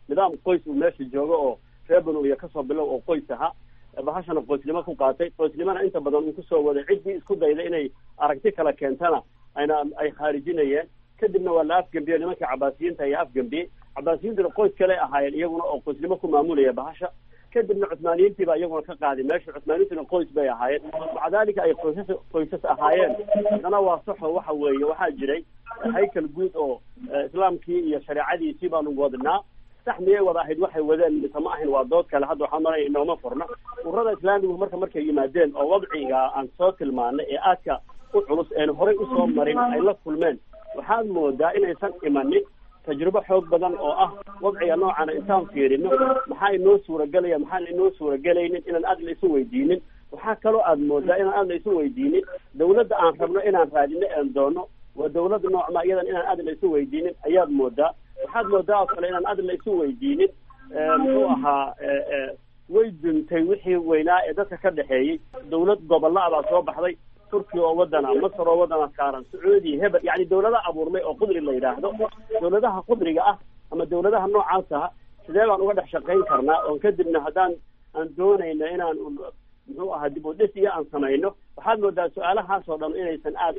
[SPEAKER 12] nidaam qoys uu meesha joogo oo reer banu iyo kasoo bilow oo qoys ahaa bahashana qoysnimo ku qaatay qoysnimana inta badan uu kusoo waday ciddii isku dayda inay aragti kala keentana ay khaarijinayeen kadibna waa la afgambiyey nimankii cabaasiyiinta ayaa afgambiyey cabaasiyiintuna qoys kale ahaayeen iyaguna oo qoysnimo ku maamulaya bahasha kadibna cuthmaaniyiintii baa iyaguna ka qaaday meesha cuthmaaniyiintuna qoys bay ahaayeen maca daalika ay qoysas ahaayeen haddana waa saxo waxa weeye waxaa jiray haykal guud oo islaamkii iyo shareecadiisii baanu wadnaa sax miyay wada ahayd waxay wadeen mise ma ahayn waa dood kale hadda waxaa maraya inooma furna ururada islaamigu markay yimaadeen oo wadciga aan soo tilmaanay ee aadka u culus een horey usoo marin ay la kulmeen waxaad moodaa inaysan imanin tajrubo xoog badan oo ah wadciga noocana intaan fiirino maxaa inoo suuragelaya maxaan inoo suuragelaynin inaan aad la isu weydiinin waxaa kaloo aad moodaa inaan aad la isu weydiinin dawladda aan rabno inaan raadino een doono waa dawladda noocma iyadan inaan aad la isu weydiinin ayaad moodaa waxaad moodaa oo kale inaan aad la isu weydiinin muxuu ahaa way duntay wixii weynaa ee dadka ka dhexeeyey dawlad gobolla baa soo baxday turkiya oo wadana masar oo wadana saaran sacuudiya hebel yani dawlada abuurmay oo qudri la yidhaahdo dawladaha qudriga ah ama dawladaha noocaas ah sidee baan uga dhex shaqayn karnaa oo kadibna haddaan aan doonayno inaan muxuu ahaa dib u dhis iyo aan samayno waxaad moodaa su-aalahaas oo dhan inaysan aad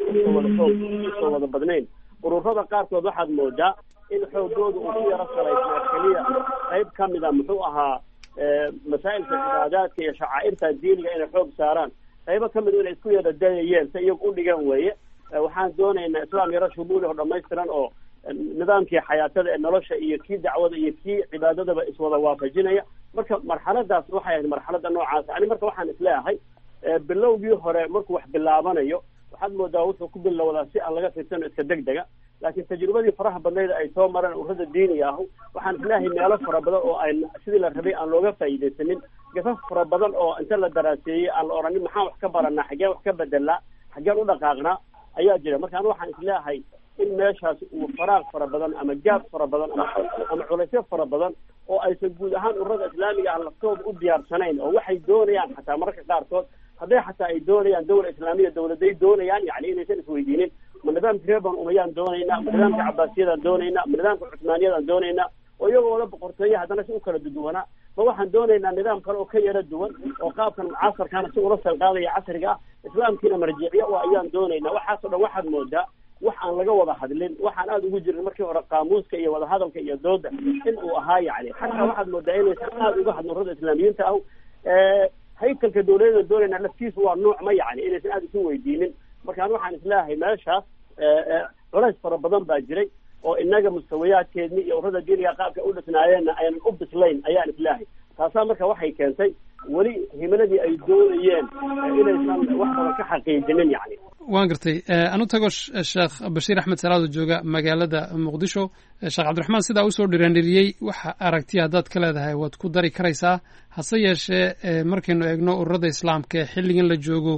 [SPEAKER 12] usoo wada badnayn ururada qaarkood waxaad moodaa in xoogooda uu ku yaro salaysnaa keliya qayb kamida muxuu ahaa masaa'ilka cibaadaadka iyo shacaa'irta diiniga inay xoog saaraan qaybo kamid inay isku yara dayayeen si iyagu u dhigan weeye waxaan doonaynaa islaam yaro shumuuli oo dhamaystiran oo nidaamkii xayaatada ee nolosha iyo kii dacwada iyo kii cibaadadaba iswada waafajinaya marka marxaladaas waxay ahayd marxalada noocaas ani marka waxaan isleeyahay bilowgii hore markuu wax bilaabanayo waxaad moodaa wuxuu ku bilowdaa si aan laga fiirsano iska degdega laakiin tajrubadii faraha badnayd ay soo mareen ururada diiniga ahu waxaan isleeyahay meelo fara badan oo ay sidii la rabay aan looga faa'iidaysanin gafaf fara badan oo inta la daraaseeyey aan la oranin maxaan wax ka baranaa xaggeen wax ka bedelnaa xaggeen u dhaqaaqnaa ayaa jira marka anu waxaan isleeyahay in meeshaas uu faraaq fara badan ama gaab fara badan ama culaysyo fara badan oo aysan guud ahaan ururada islaamiga ah laftooda u diyaarsanayn oo waxay doonayaan xataa mararka qaarkood hadday xataa ay doonayaan dawla islaamiya dawladay doonayaan yani inaysan isweydiinin ma nidaamka reeban umayaan doonaynaa ma nidaamka cabaasiyadaan doonaynaa ma nidaamka cuthmaaniyadaan doonaynaa oo iyagoo la boqortooya haddana si u kala duduwanaa ma waxaan doonaynaa nidaam kale oo ka yara duwan oo qaabkan mucaasarkaana si ula salqaadaya casriga ah islaamkiina marjiciya oo ayaan doonaynaa waxaasoo dhan waxaad moodaa wax aan laga wada hadlin waxaan aada ugu jirin markii hore qaamuuska iyo wadahadalka iyo dooda in uu ahaa yani xataa waxaad moodaa inaysan aada uga hadlin ururada islaamiyiinta ah haykalka dawladada doonayna laftiisu waa nooc ma yani inaysan aada isu weydiinin markaan waxaan isleeyahay meeshaas culays fara badan baa jiray oo inaga mustawayaadkeedni iyo ururada diiniga qaabka u dhisnaayeenna aynan u bislayn ayaan isleeyahay taasaa marka waxay keentay weli himanadii ay doonayeen inaysan wax badan ka xaqiijinin yani
[SPEAKER 11] waan gartay anu tago sheekh bashiir axmed salaad oo jooga magaalada muqdisho sheekh cabdiraxmaan sidaa usoo dhiraandhiriyey waxa aragtiya haddaad ka leedahay waad ku dari karaysaa hase yeeshee markaynu eegno ururada islaamka ee xilligan la joogo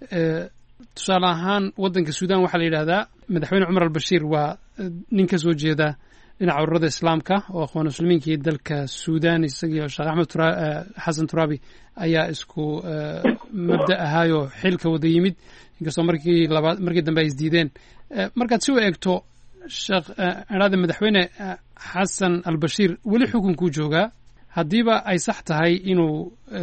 [SPEAKER 11] tusaale ahaan waddanka suudaan waxaa la yidhahdaa madaxweyne cumar albashiir waa nin ka soo jeeda dhinaca ururada islaamka oo akhwaan muslimiinkii dalka suudaan isagii sheekh axmed xasan turaabi ayaa isku mabda ahaayoo xilka wada yimid inkastoo markii dambe ay isdiideen markaad si u eegto sheekh idhaahda madaxweyne xasan albashiir weli xukunkuu joogaa haddiiba ay sax tahay inuu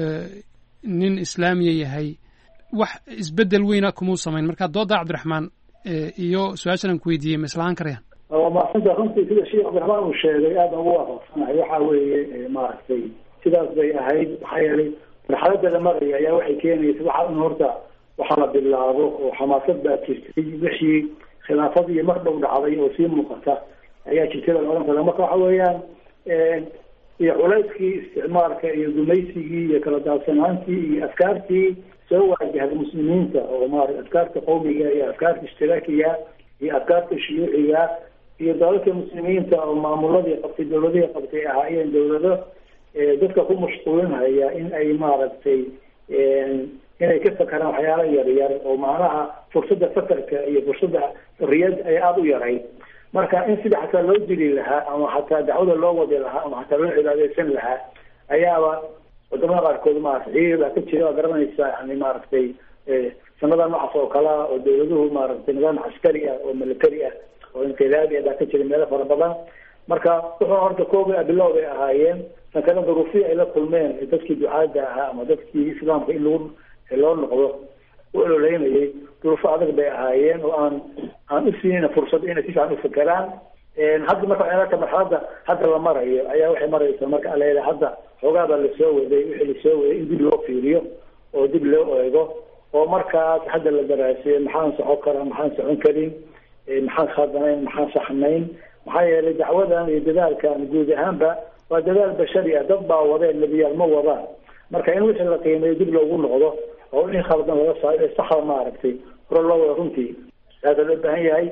[SPEAKER 11] nin islaamiya yahay wax isbedel weyna kumuu samayn marka dooda cabdiraxmaan iyo su-aashan aan ku weydiiyey ma islahaan karayaan
[SPEAKER 13] waa maasanta runtii sida sheekh cabdiraxmaan uu sheegay aada ugu waafaqsanahay waxa weeye maaragtay sidaas bay ahayd maxaa yeelay marxalada la maraya ayaa waxay keenaysa waxa in horta waxa la bilaabo oo xamaasad baa jirtay wixii khilaafadii mar dhow dhacday oo sii muuqata ayaa jirtay la oran kara marka waxa weeyaan iyo culayskii isticmaalka iyo gumaysigii iyo kala daadsanaantii iyo afkaartii soo waajahda muslimiinta oo maarata afkaarta qowmiga iyo afkaarta ishtiraakiga iyo afkaarta shuyuuciga iyo dalalka muslimiinta oo maamuladii qabtay dawladihii qabtay ahaayeen dawlado dadka ku mashquulinhaya in ay maaragtay inay ka fakaraan waxyaala yaryar oo macnaha fursadda fakarka iyo fursadda riyad ay aada u yarayd marka in sida xataa loo dili lahaa ama xataa dacwada loo wadi lahaa ama xataa loo cibaadeysan lahaa ayaaba wadamada qaarkood maarata xirir baa ka jira waa garanaysaa yani maaragtay sanada noocaas oo kalea oo dawladuhu maaragtay nidaam caskari ah oo military ah oo inqilaabi ah baa ka jira meelo fara badan marka wuxuu horta kooba bilow bay ahaayeen tan kale duruufii ay la kulmeen dadkii ducaada ahaa ama dadkii islaamka in loo noqdo u ololeynayay duruufo adag bay ahaayeen oo aan u siinin fursad inay si fiican u fakeraan hadda marka ciyaarta marxaladda hadda la marayo ayaa waxay maraysaa marka aleeda hadda xoogaa baa lasoo waday wixii lasoo waday in dib loo fiiriyo oo dib loo eego oo markaas hadda la daraaseeyo maxaan socon karaa maxaan socon karin maxaan khaldanayn maxaan saxnayn maxaa yeelay dacwadan iyo dadaalkan guud ahaanba waa dadaal bashari ah dad baa wadeen nebiyaal ma wadaan marka in wixii la qiimeeyo dib loogu noqdo oo wixii khaldan laga saayo saxda maaragtay hore loo wada runtii hada loo baahan yahay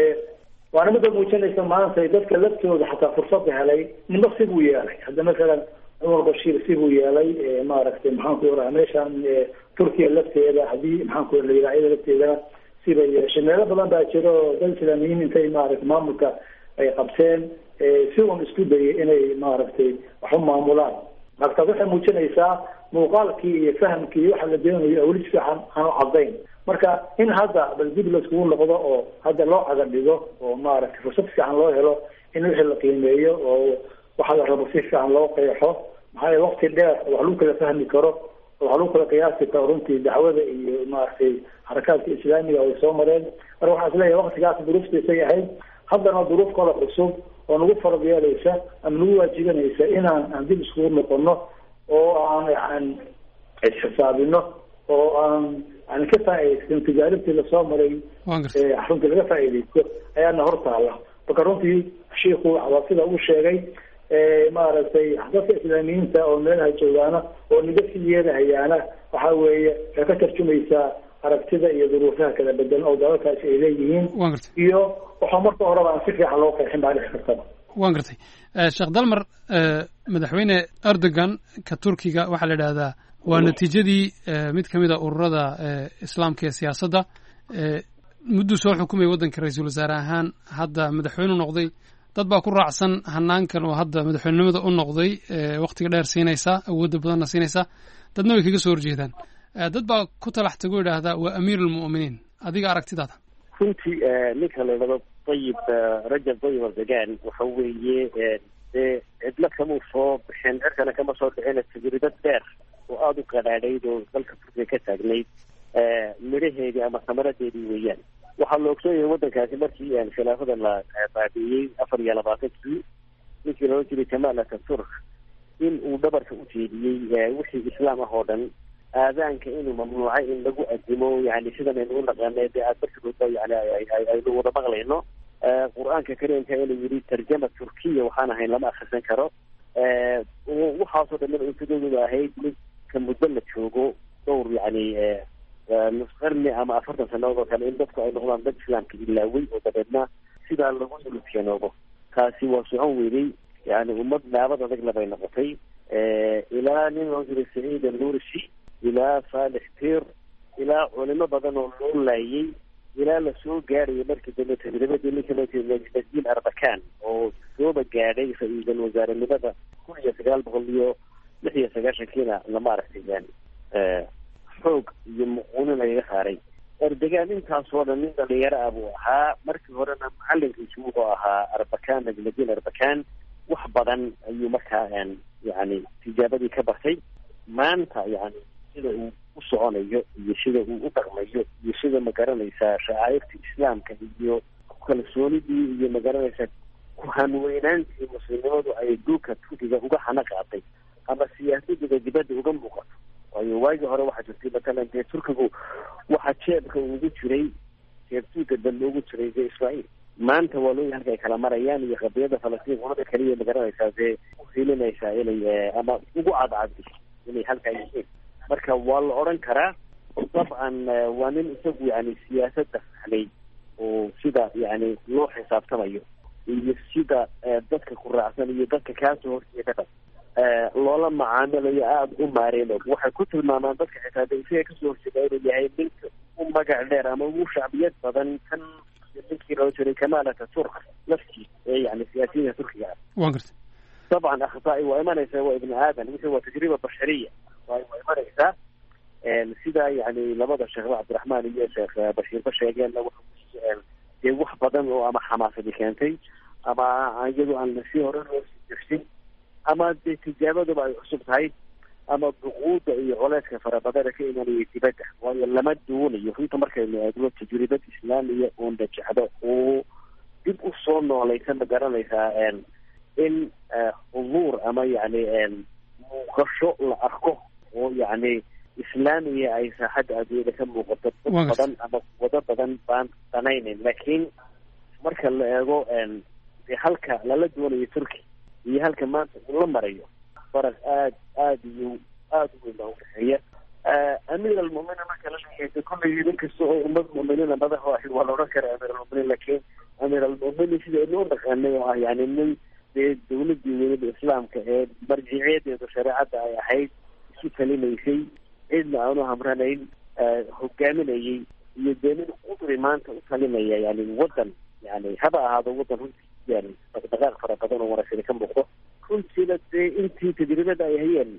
[SPEAKER 13] waana midda muujinaysa maanta dadka laftooda xataa fursada helay nima sibuu yeelay hadda masalan cumar bashiir sibuu yeelay maaragtay maxaan ku oraa meeshaan turkiya lafteeda haddii maxaan ku la yidhaha iyada lafteedana sibay yeeshay meelo badan baa jiro dad islaamiyiin intay maaragtay maamulka ay qabseen si uun isku dayay inay maaragtay wax u maamulaan marka waxay muujinaysaa muuqaalkii iyo fahamkii iyo waxa la doonayo weli si fiican aan u cadayn marka in hadda bal dib laiskugu noqdo oo hadda loo caga dhigo oo maaragtay fursad fiican loo helo in wixii la qiimeeyo oo waxa la rabo si fiican loo qeexo maxaa yeele waqti dheer wax lagu kala fahmi karo oo wax lagu kala qiyaasi karo runtii dacwada iyo maaragtay xarakaadka islaamiga way soo mareen marka waxaan isleeyahay waqtigaas duruuftiisay ahayd haddana duruuf kale cusub oo nagu farad yeelaysa ama nagu waajibanaysa aan dib iskugu noqono oo aan isxisaabino oo aan ka faa'iidaysan tijaaribtii lasoo maray runtii laga faa'iidaysto ayaana hortaala marka runtii shiiku waa sida uu sheegay maaragtay dadka islaamiyiinta oo meelaha joogaana oo niga sii yeelahayaana waxa weeye waxay ka tarjumaysaa aragtida iyo duruufaha kala bedelan oo dalalkaasi ay leeyihiin iyo waxaa marka horeba aan si fiican loo qeexin baa dhici kartaba
[SPEAKER 11] waan gartay sheekh dalmar madaxweyne erdogan ka turkiga waxaa la idhahdaa waa natiijadii mid ka mid a ururada islaamka ee siyaasadda mudduu soo xukumaya waddanka ra-iisul wasaare ahaan hadda madaxweyne u noqday dad baa ku raacsan hanaankan oo hadda madaxweynenimada u noqday waqtiga dheer siinaysa awoodda badanna siinaysa dadna way kaga soo horjeedaan dad baa ku talax tago idhaahdaa waa amiir almu'miniin adiga aragtidaada
[SPEAKER 14] runtii ninka la idhahdo ayib rajab tayyib erdogan waxa weeye dee cidlo kamuu soo bixin cirkana kama soo dhicina tajribad dheer oo aada u qadhaadhayd oo dalka turkiga ka taagnayd midhaheedii ama samaradeedii weeyaan waxaa la ogsoon yahay waddankaasi markii khilaafada la baabi'iyey 24 ninkii loola jiray Kemal Atatürk in uu dhabarka u jeediyey wixii islaam ah oo dhan aadaanka inuu mamnuucay in lagu adimo yani sidan aynu u naqaanay dee aad barkigoodba yani aynu wada maqlayno qur-aanka kariimka inuu yidhi tarjama turkiya waxaan ahayn lama akrisan karo waxaasoo dhan ujeedadooda ahayd ninka muddo la joogo dhowr yani nus qarni ama 40 sanadood oo kale in dadku ay noqdaan dad islaamka ilaaway oo dabeedna sidaa lagu yulufyanoobo taasi waa socon weynay yani ummad naabad adag labay noqotay ilaa nin loo jiray saciid al-nursi ilaa saalix tir ilaa culimo badan oo loo laayay ilaa lasoo gaarayay markii dambe tajribadii ninka loo jiray najmudiin arbakan oo sooba gaadhay ra-iisul wasaarenimada 1996 lama aragtay yani xoog iyo muquunin lagaga saaray erdogan intaasoo dhan nin dhalinyaro ah buu ahaa markii horena macalinkiisu wuxuu ahaa arbakan najmudiin arbakan wax badan ayuu markaa yani tijaabadii ka bartay maanta yani sida uu u soconayo iyo sida uu u dhaqmayo iyo sida magaranaysaa shacaa'irta islaamka iyo kalsoonidii iyo magaranaysaa ku-hanweynaantii muslimnimadu ay dhulka turkiga uga hana qaatay ama siyaasadooda dibadda uga muuqato waayo waagii hore waxaa jirtay matalan dee turkigu waxaa jeebka ugu jiray jeebtuuga dambe ugu jiray dee israa'iil maanta waa looyahay halka ay kala marayaan iyo qadiyada falastiin qolada kaliya magaranaysaa dee uhilinaysaa inay ama ugu cadcadi inay halkaa yihiin marka waa la odhan karaa dabcan waa nin isagu yani siyaasadda fahlay oo sida yani loo xisaabtamayo iyo sida dadka ku raacsan iyo dadka kaasoo horjeedada loola macaamilayo aada u maareen og waxay ku tilmaamaan dadka xitaa de isaga kasoo horjeeda inuu yahay ninka u magac dheer ama ugu shacbiyad badan kan ninkii loo jiray Kemal Atatürk laftiisa ee yani siyaasiyiinta turkiga ah
[SPEAKER 11] waan gartay
[SPEAKER 14] طبعا اخطائي وإيمانيسا وابن آدم مثل تجربة بشرية وإيمانيسا سيدا يعني لماذا الشيخ عبد الرحمن iyo sheekh Bashiir Basheegeen wax badan oo ama xamaasad keentay ama iyadoo aan si hore loo sii jirsin ama dee tijaabaduba ay cusub tahay ama duquuda iyo culeyska farabadana ka imanaya dibadda waayo lama duunayo runta markaynu eegno tajribad islaamiya oon la jecdo oo dib u soo noolaysa ma garanaysaa in huduur ama yani muuqasho la arko oo yani islaamiya ay saaxadda adduunyada ka muuqato dad badan ama wado badan baan danaynayn laakiin marka la eego dee halka lala doonayo turki iyo halka maanta uu la marayo faraq aad iyo aada u weyn baa udhexeeya amiir almu'miniin marka la leeyahay kulligii nin kasta oo ummad mu'miniina madaxu ahi waa la odhan karaa amiir almu'miniin laakiin amiir almu'miniin sida inuu dhaqanay oo ah yani nin dee dawladii weynada islaamka ee marjiciyadeedu shareecadda ay ahayd isu talinaysay cidna aanu hamranayn hogaaminayay iyo dee nin qudri maanta u talinaya yani wadan yani haba ahaado wadan runtii yani dhaqdhaqaaq fara badan oo wanaagsan ka muuqdo runtiina dee intii tajribada ay hayeen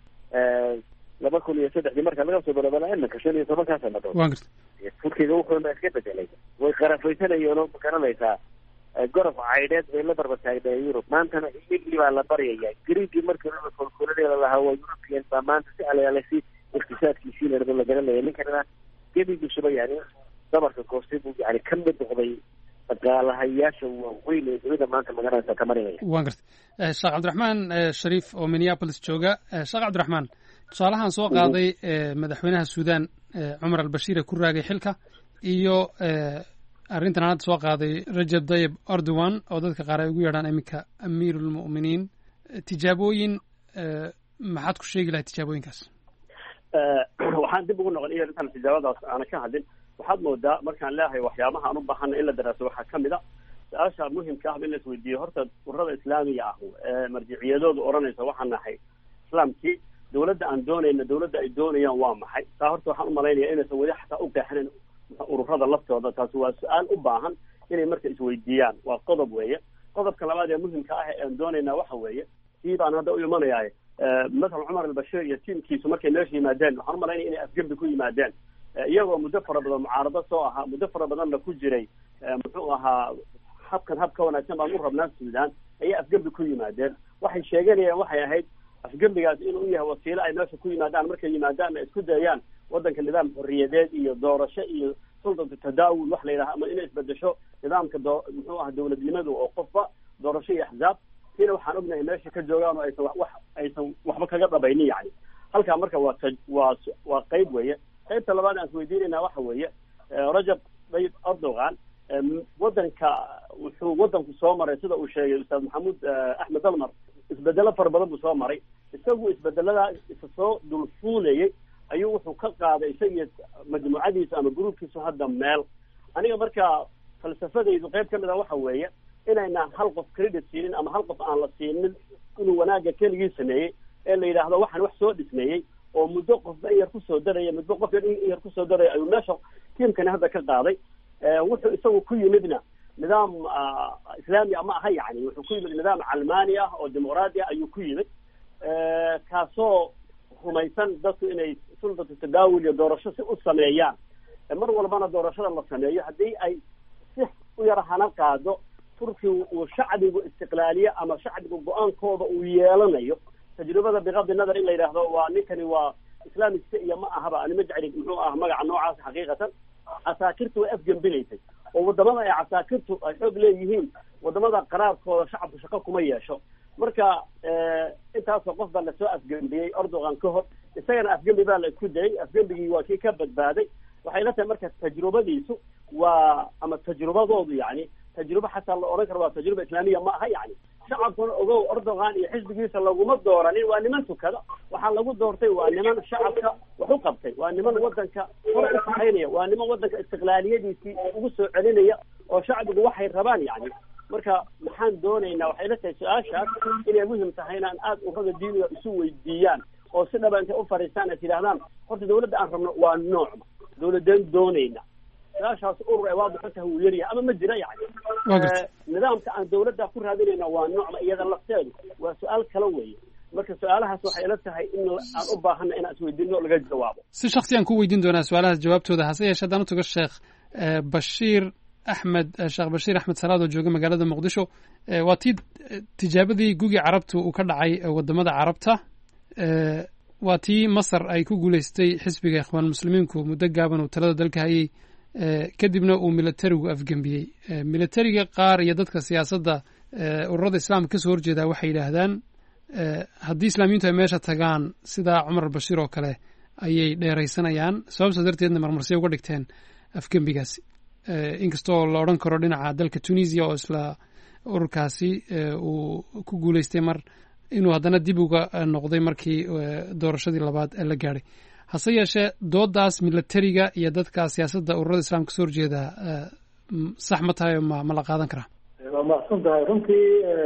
[SPEAKER 14] 2003 marka laga soo bilaabo iminka 15 sanadood turkiga wuxuuna iska bedelay way qarafaysanayeen oo garanaysaa gorof caydheed bay la barbataagday Yurub maantana iyagii baa la baryaya Greegi markii la kolkoladeeda lahaa waa European baa maanta si alayaalasi iqtisaadkiisii la garanaya ninkana gebigu shuba yani dabarka koostay buu yani ka mid noqday dhaqaalahayaasha waaweyn ee dunida maanta magaranaysa ka marinaya
[SPEAKER 11] waan gartay sheekh cabdiraxmaan shariif oo Minneapolis jooga sheekh cabdiraxmaan tusaalahan soo qaaday madaxweynaha Suudaan Cumar al-Bashir ku raagay xilka iyo arrintan aad soo qaaday Rajab Tayyip Erdogan oo dadka qaar ay ugu yeedhaan iminka amiirul mu'miniin tijaabooyin maxaad ku sheegi lahayd tijaabooyinkaas
[SPEAKER 12] waxaan dib ugu noqon intaan tijaabadaas aan ka hadlin waxaad moodaa markaan leeyahay waxyaabaha aan u baahana in la daraaso waxaa ka mid a su-aasha muhimka ah in la isweydiiyo horta ururada islaamiga ah marjiciyadoodu odhanaysa waxaan nahay islaamkii dawladda aan doonayna dawladda ay doonayaan waa maxay taa horta waxaan u malaynayaa inaysan weli xataa u qeexanin ururada laftooda taasi waa su-aal u baahan inay marka isweydiiyaan waa qodob weeye qodobka labaad ee muhimka ah ee aan doonaynaa waxa weeye sii baan hadda u imanayahay مثلا عمر البشير iyo tiimkiisu markay meesha yimaadeen waxaan u malaynaya inay afgembi ku yimaadeen iyagoo muddo fara badan mucaarado soo ahaa muddo fara badanna ku jiray muxuu ahaa habkan ka wanaagsan baan u rabnaa Suudaan ayay afgembi ku yimaadeen waxay sheeganayaan waxay ahayd afgembigaas inuu yahay wasiilo ay meesha ku yimaadaan markay yimaadaan ay isku dayaan wadanka nidaam xorriyadeed iyo doorasho iyo sultan tadaawul wax la yiraahdo ama inay isbedesho nidaamka muxuu ahaa dawladnimadu oo qofba doorasho iyo axzaab ina waxaan ognahay meesha ka joogaan oo aysan waxba kaga dhabaynin yani halkaa marka waa qayb weeye qaybta labaad aan isweydiinayna waxa weeye Rajab Tayyip Erdogan wadanka wuxuu wadanku soo maray sida uu sheegay Ustaad Maxamuud Axmed Dalmar isbedelo fara badan buu soo maray isagu isbedelada soo dulfuulayay ayuu wuxuu ka qaaday isagii majmuucadiisa ama gruubkiisa hadda meel aniga marka falsafadaydu qayb ka mid ah waxa weeye inayna hal qof credit siinin ama hal qof aan la siinin inuu wanaaga keligii sameeyey ee la yidhaahdo waxaan wax soo dhismeeyey oo muddo qofba yar ku soo daraya muddo qof yar ku soo daraya ayuu meesha tiimkani hadda ka qaaday wuxuu isagu ku yimidna nidaam islaami ama aha yani wuxuu ku yimid nidaam calmaani ah oo dimuqraadi ah ayuu ku yimid kaasoo rumaysan dadku inay sultatu tadaawul iyo doorasho si u sameeyaan mar walbana doorashada la sameeyo haddii ay si u yar hana qaado turkigu uu shacbigu istiqlaaliye ama shacbigu go-aankooda uu yeelanayo tajribada biqabdi nadar in la yidhaahdo waa ninkani waa islaamista iyo ma ahaba anima jecli muxuu ah magaca noocaas xaqiiqatan casaakirtu way afgembilaysay oo wadamada ay casaakirtu ay xoog leeyihiin wadamada qaraarkooda shacabku shaqo kuma yeesho marka intaasoo qof baa lasoo afgembiyey Erdogan ka hor isagana afgembi baa la isku dayay afgembigii waa kii ka badbaaday waxay la tahay marka tajrubadiisu waa ama tajrubadoodu yani tajrubo xataa la oran karo waa tajruba islaamiya ma aha yani shacabkuna ogow Erdogan iyo xisbigiisa laguma dooranin waa niman tukada waxaa lagu doortay waa niman shacabka wax u qabtay waa niman wadanka hore u saxaynaya waa niman wadanka istiqlaaliyadiisii ugu soo celinaya oo shacbigu waxay rabaan yani marka maxaan doonaynaa waxay la tahay su-aashaas inay muhim tahay inaan aada ururada diiniga isu weydiiyaan oo si dhaba intay u fariistaan ay tidhahdaan horta dawladda aan rabno waa noocma dawladeen doonayna su-aashaas urur ay waadixo tahay wuu yaryahay ama ma jira yani nidaamka aan dawladda ku raadinayna waa noocma iyada lafteedu waa su-aal kala weeye marka su-aalahaas waxay ila tahay in aan u baahana inaan isweydiino laga jawaabo
[SPEAKER 11] si shaksiyaan ku weydiin doonaa su-aalahaas jawaabtooda hase yeeshee haddaan u tago sheekh Bashiir axmed sheekh bashiir axmed salaad oo jooga magaalada muqdisho. waa tii tijaabadii gugii carabta uu ka dhacay wadamada carabta. waa tii masar ay ku guuleystay xisbiga ikhwaan muslimiinku muddo gaaban uu talada dalka hayay, kadibna uu militarigu afgembiyey. militariga qaar iyo dadka siyaasadda ururada islaamka kasoo horjeedaa waxay yidhaahdaan haddii islaamiyiintu ay meesha tagaan sida cumar albashiir oo kale ayay dheeraysanayaan, sababtaas darteedna marmarsay uga dhigteen afgembigaasi. inkastoo la odhan karo dhinaca dalka tunisia oo isla ururkaasi uu ku guuleystay mar inuu haddana dib uga noqday markii doorashadii labaad la gaadhay. hase yeeshee doodaas militariga iyo dadka siyaasadda ururada islaamka kasoo horjeeda sax ma tahay ma la qaadan karaa?
[SPEAKER 13] waa mahadsan tahay. runtii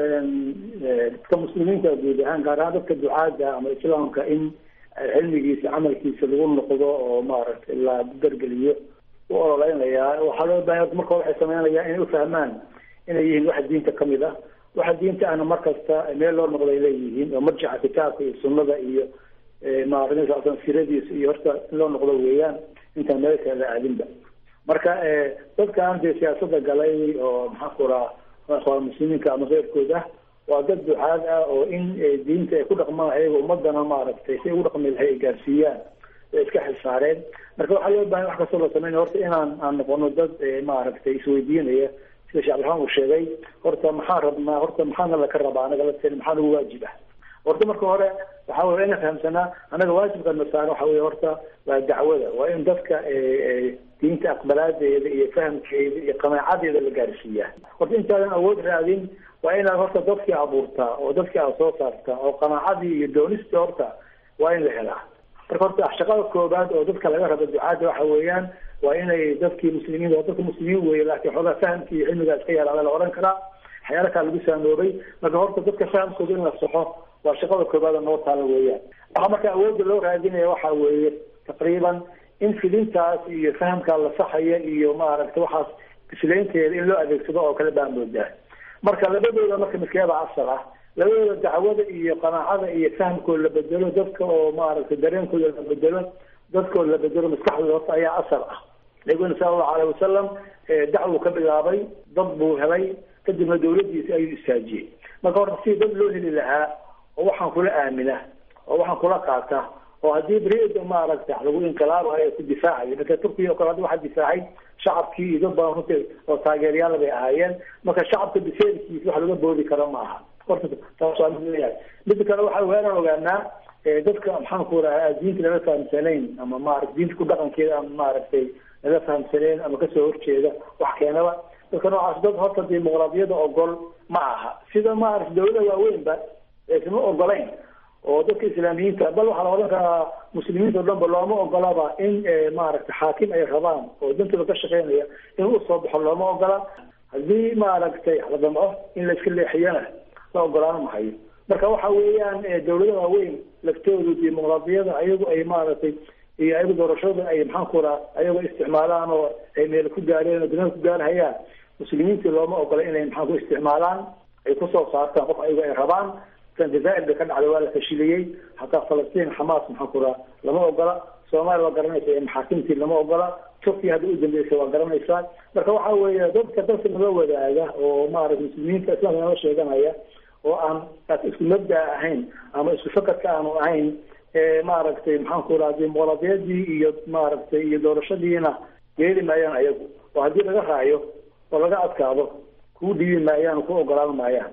[SPEAKER 13] dadka muslimiinta guud ahaan gaar ahaan dadka ducaadda ama islaamka in cilmigiisa camalkiisa lagu noqdo oo maaragtay la dargeliyo u ololeynayaa waxaa loo baahan marka waxay sameynayaan inay ufahmaan inay yihiin waxa diinta kamid ah. waxa diinta ana markasta meel loo noqday leeyihiin oo marjaca kitaabka iyo sunnada iyo maaragtay siradiisa iyo horta in loo noqdo weeyaan intaan meel kale la aadinba. marka dadkaan dee siyaasada galay oo maxaa ku raha ikhwaan muslimiinka ama keyrkooda waa dad ducaad ah oo in diinta ay ku dhaqmaan ayaga ummadana maaragtay si ugu dhaqmi lahay ay gaarsiiyaan ay iska xilsaareen. marka waxaa loo baahan wax kastoo la sameynaya horta aan noqono dad maaragtay isweydiinaya sida sheekh abdiraxmaan uu sheegay, horta maxaan rabnaa, horta maxaana laka rabaa anaga lafteena maxaa nagu waajib ah. horta marka hore waxaa wey ina fahamsanaa anaga waajibka na saaran waxa wey horta waa dacwada, waa in dadka diinta aqbalaadeeda iyo fahamkeeda iyo qanaacadeeda la gaarsiiyaa. horta intaadan awood raadin waa inaad horta dadkii abuurtaa oo dadkii aad soo saartaa oo qanaacadii iyo doonistii horta waa in la helaa. marka horta shaqada koobaad oo dadka laga rabo ducaadda waxa weeyaan waa inay dadkii muslimiin oo dadka muslimiin weeye laakiin xoogaa fahamkii iyo cilmigaa iska yaraada la odhan karaa waxyaala kaa lagu saanoobay. marka horta dadka fahamkooda in la saxo waa shaqada koobaad oo noo taala weeyaan. waxaa marka awoodda loo raadinaya waxa weeye taqriiban in fidintaas iyo fahamkaa la saxaya iyo maaragtay waxaas bislaynteeda in loo adeegsado oo kale baa moodaa. marka labadooda marka miskiyada asal ah, labadooda dacwada iyo qanaacada iyo fahamkooda la bedelo, dadka oo maaragtay dareenkooda la bedelo, dadkooda la bedelo, maskaxdooda horta ayaa asal ah. nabiguna sala allahu alayhi wasalam dacwuu ka bilaabay, dad buu helay, kadibna dawladdiisa ayuu istaajiyey. marka horta si dad loo heli lahaa oo waxaan kula aamina oo waxaan kula qaata oo haddii beriida maaragtay lagu inqilaabayo ku difaacayo. marka turkiya oo kale hadda waxaa difaacay shacabkii iyo dad badan runtii oo taageerayaal bay ahaayeen. marka shacabka biseelkiisa wax laga boodi karo maaha. horta taas waa mid leeyahay. midda kale waxaa weeraan ogaanaa dadka maxaan ku rahaa diinta laga fahamsanayn ama maaragtay diinta ku dhaqankeeda ama maaragtay laga fahamsanayn ama kasoo horjeeda wax keenaba dadka noocaas dad horta dimuqraadiyada ogol ma aha. sida maaragtay dawlada waaweynba aysan u ogolayn oo dadka islaamiyiinta bal waxaa la odhan karaa muslimiinta o dhan ba looma ogolaba in maaragtay xaakim ay rabaan oo dantooda ka shaqeynaya in usoo baxo looma ogola. haddii maaragtay la damco in la iska leexiyana la ogolaan mahayo. marka waxa weeyaan dawlada waaweyn laftoodu dimuqraadiyada ayagu ay maaragtay iyo ayagu doorashada ay maxaan ku raha ayago isticmaalaan oo ay meel ku gaareen oo dunida ku gaarhayaan. muslimiinta looma ogola inay maxaan ku isticmaalaan ay kusoo saartaan qof ayago ay rabaan. kan jazaa'ir bay ka dhacday waa la fashiliyey. hataa falastiin xamaas maxaan ku raha lama ogola. soomaaliya waa garanaysa maxaakimtii lama ogola. turkiya hadda u dambeysay waa garanaysaa. marka waxa weeye dadka naga wadaaga oo maaragtay muslimiinta islaamka nala sheeganaya oo aan isku mabdaa ahayn ama isku fakarka aanu ahayn maaragtay maxaan ku raha dimuqraadiyadii iyo maaragtay iyo doorashadiina yeeli maayaan ayagu. oo haddii laga raayo oo laga adkaado kuu dhiibi maayaan oo ku ogolaan maayaan.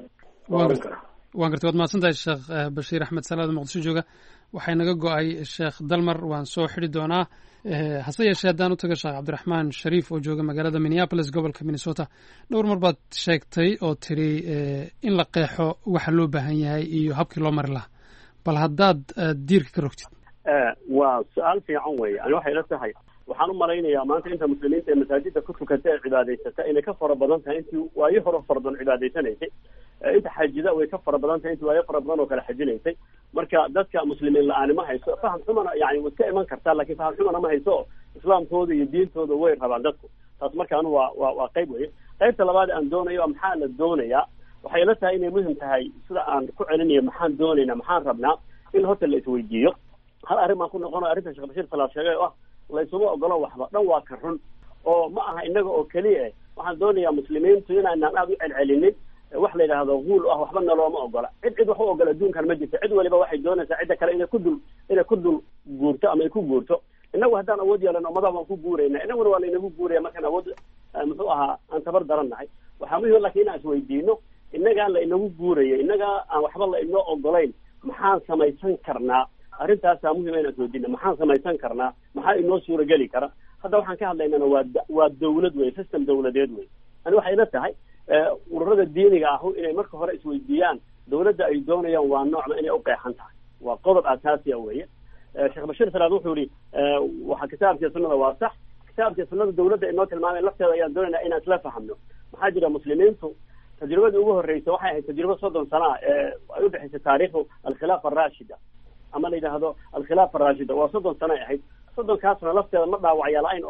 [SPEAKER 11] waan gartay waad mahadsantahay sheekh bashiir axmed salaad muqdisho jooga. waxay naga go-ay sheekh dalmar waan soo xidhi doonaa. hase yeeshee haddaan u taga sheekh cabdiraxmaan shariif oo jooga magaalada minneapolis gobolka minnesota. dhowr mar baad sheegtay oo tiri in la qeexo waxa loo baahan yahay iyo habkii loo mari lahaa. bal haddaad diirka ka rogtid.
[SPEAKER 12] waa su-aal fiican weeye. ani waxay la tahay waxaan u malaynayaa maanta inta muslimiinta ee masaajidda ku tukata ee cibaadaysata inay ka fara badan tahay intii waayo hore fara badan cibaadaysanaysay. inta xajida way ka fara badan tahay intii waayo fara badan oo kale xajinaysay. marka dadka muslimiin la-aani ma hayso. faham xumana yani way iska iman kartaa laakiin faham xumana ma hayso. islaamkooda iyo diintooda way rabaan dadku. taas markaan waa qayb weye. qaybta labaad aan doonayo maxaa la doonayaa waxay la tahay inay muhim tahay sida aan ku celinayo maxaan doonaynaa maxaan rabnaa in horta la isweydiiyo. hal arrin baan ku noqonayo arrinta sheekh bashiir salaad sheegay oo ah laysuma ogolo waxba dhan waa ka run oo ma aha inaga oo keliya waxaan doonayaa muslimiintu inaanaan aada u celcelinin wax la yidhaahdo guul ah waxba nalooma ogola cid wax u ogola adduunkan ma jirto cid waliba waxay doonaysaa cidda kale inay ku dul guurto ama ay ku guurto inagu haddaan awood yeelano ummadaha waan ku guurayna inaguna waa laynagu guuraya markaan awood muxuu ahaa aan tabar darannahay waxaa muhim laakiin inaan isweydiino innagaa la inagu guuraya innagaa aan waxba la inoo ogolayn maxaan samaysan karnaa arrintaasaa muhima inaan isweydiino maxaan samaysan karnaa maxaa inoo suurageli kara hadda waxaan ka hadlaynana waa dawlad wey system dawladeed wey ani waxay ila tahay ururada diiniga ahu inay marka hore isweydiiyaan dawladda ay doonayaan waa noocma inay uqeexan tahay waa qodob asaasiya weeye sheekh bashiir salaad wuxuu yihi waxa kitaabkiiya sunnada waa sax kitaabkiiya sunnada dawladda inoo tilmaamay lafteeda ayaan doonaynaa inaan isla fahamno maxaa jira muslimiintu tajribadii ugu horreysay waxay ahayd tajribo 30 sana ay u dhexaysay taariikhdu alkhilaafa arashida ama la yidhaahdo alkhilaafa arashida waa 30 sana ay ahayd 30kaasna lafteeda ma dhaawacya la-ayn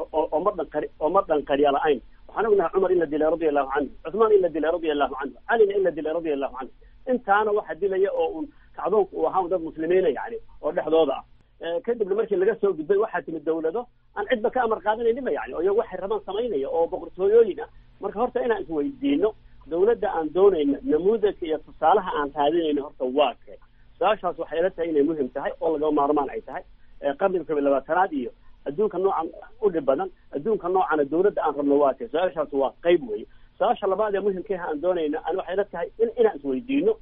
[SPEAKER 12] oo ma dhanqarya la-ayn waxaan ognahay cumar in la dilay radia allahu canhu cuthmaan in la dilay radia allahu canhu calina in la dilay radia allahu canhu intaana waxa dilaya oo un kacdoonku uu ahaa dad muslimiina yani oo dhexdooda ah kadibna markii laga soo gudbay waxaa timid dawlado aan cidba ka amar qaadanayninba yani oo iyagu waxay rabaan samaynaya oo boqortooyooyin ah marka horta inaan isweydiino dawladda aan doonayna namuudajka iyo tusaalaha aan raadinayno horta waa kee su-aashaas waxay ila tahay inay muhim tahay oo laga maarmaan ay tahay qarniga 12aad iyo adduunka noocan u dhib badan adduunka noocana dawladda aan rabno waa kee su-aashaas waa qayb weeye su-aasha labaad ee muhimkeeha aan doonayna ani waxay ila tahay inaan isweydiino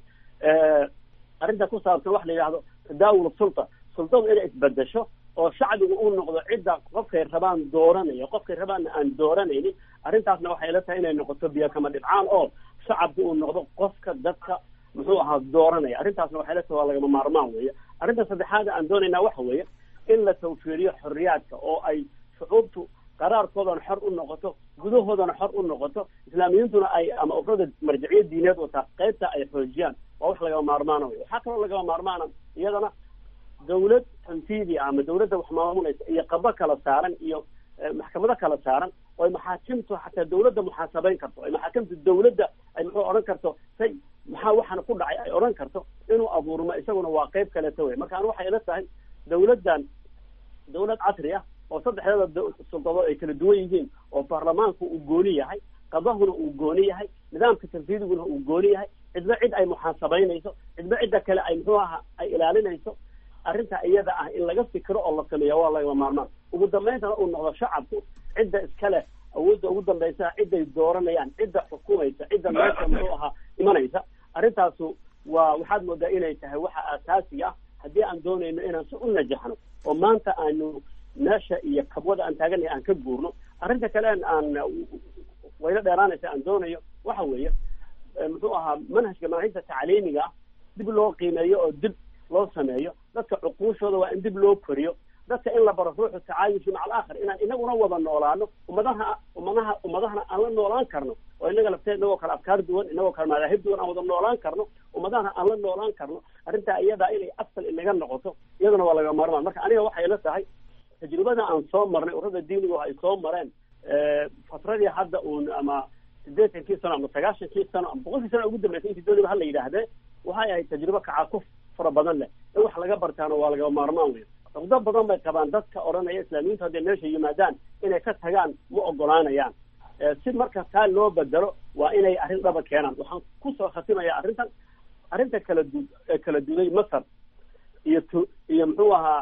[SPEAKER 12] arrinta ku saabsan wax la yidhaahdo tadaawul sultadu inay isbedesho oo shacbigu uu noqdo cidda qofkay rabaan dooranayo qofkay rabaanna aan dooranaynin arrintaasna waxay ila tahay inay noqoto biyo kama dhibcaan oo shacabku uu noqdo qofka dadka muxuu ahaa dooranaya arrintaasna waxay ila tahay waa lagama maarmaan weeye arrinta saddexaada aan doonaynaa waxa weeye in la tawfiiriyo xorriyaadka oo ay shucuubtu qaraarkoodana xor u noqoto gudahoodana xor u noqoto islaamiyiintuna ay ama ururada marjiciyad diineed wataa qaybta ay xoojiyaan waa wax lagama maarmaana wey waxaa kaloo lagama maarmaana iyadana dawlad tanfiidi ama dawladda wax maamulaysa iyo qabo kala saaran iyo maxkamado kala saaran oo ay maxaakimtu xataa dawladda muxaasabeyn karto ay maxaakimtu dawladda ay muxuu odhan karto say maxaa waxaana ku dhacay ay odhan karto inuu abuurmo isaguna waa qayb kaleeta wey marka an waxay ila tahay dawladdan dawlad casri ah oo saddexdeeda suldadood ay kala duwan yihiin oo baarlamaanku uu gooni yahay qadahuna uu gooni yahay nidaamka tanfiidiguna uu gooni yahay cidba cid ay muxaasabeynayso cidba cidda kale ay muxuu aha ay ilaalinayso arrinta iyada ah in laga fikiro oo la sameeya waa lagama maarmaan ugu dambayntana uu noqdo shacabku cidda iskale awoodda ugu dambaysa ciday dooranayaan cidda xukumaysa cidda meesha muxuu ahaa imanaysa arrintaasu waa waxaad moodaa inay tahay waxa asaasiga ah haddii aan doonayno inaan si u najaxno oo maanta aanu meesha iyo kabwada aan taaganay aan ka guurno arrinta kale aan wayla dheeraanaysa aan doonayo waxa weeye muxuu ahaa manhajka tacliimiga ah dib loo qiimeeyo oo dib loo sameeyo dadka cuquushooda waa in dib loo koriyo dadka in la baro ruuxu tacaayushu maca alaakhir inaan inaguna wada noolaano ummadahana aan la noolaan karno oo inaga lafteed inagoo kale afkaar duwan inagoo kale madaahib duwan aan wada noolaan karno ummadahana aan la noolaan karno arrintaa iyadaa inay asal inaga noqoto iyaduna waa laga maarmaan marka aniga waxay ila tahay tajribada aan soo marnay ururada diinigu ay soo mareen fatradii hadda uun ama 80kii sano ama 90kii sano ama 100kii sano ugu dambeysay intii dooniba hala yidhaahdee waxay ahayd tajribo kacakuf fara badan leh in wax laga bartaana waa laga maarmaan wey cugdo badan bay qabaan dadka odhanaya islaamiyiintu hadday meesha yimaadaan inay ka tagaan ma ogolaanayaan si marka taa loo bedelo waa inay arrin dhaba keenaan waxaan kusoo khatimayaa arrinta kala duday masar iyo muxuu ahaa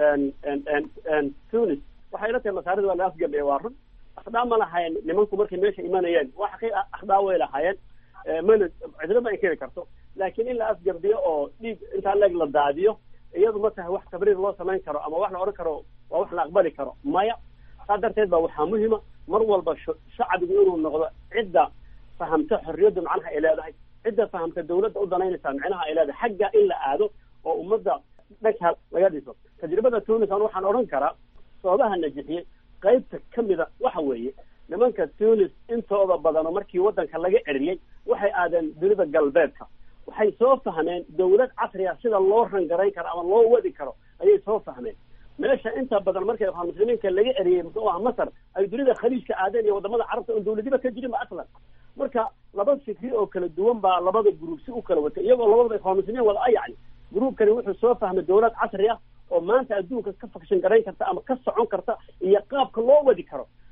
[SPEAKER 12] tunis waxay ila tahay masaarida waa la afgabay waa run akhdaa ma lahayen nimanku markay meesha imanayeen wax kay akhdaa way lahaayeen mana cidlo ma inkiri karto laakiin in la afgabdiyo oo dhiig intaa leeg la daadiyo iyadu ma tahay wax tabriir loo samayn karo ama wax la odhan karo waa wax la aqbali karo maya saa darteed baa waxaa muhima mar walba shacbigu inuu noqdo cidda fahamta xorriyaddu macnaha ay leedahay cidda fahamta dawladda u danaynaysaa micnaha ay leedahay xagga in la aado oo ummadda dhanka laga dhiso tajribada tunis aan waxaan odhan karaa sababaha najixiyey qaybta kamida waxa weeye nimanka tunis intooda badano markii waddanka laga ceriyey waxay aadeen dunida galbeedka waxay soo fahmeen dawlad casriya sida loo rangarayn karo ama loo wadi karo ayay soo fahmeen meesha inta badan markay muslimiinka laga eriyey muxuu ahaa masar ay dunida khaliijka aadeen iyo wadamada carabta oon dawladiba ka jirin ba aslan marka laba fikri oo kala duwan baa labada gruub si u kala watay iyagoo labadaba ikhwaan muslimiin wada a yani gruubkani wuxuu soo fahmay dawlad casri ah oo maanta adduunka ka fakshan garayn karta ama ka socon karta iyo qaabka loo wadi karo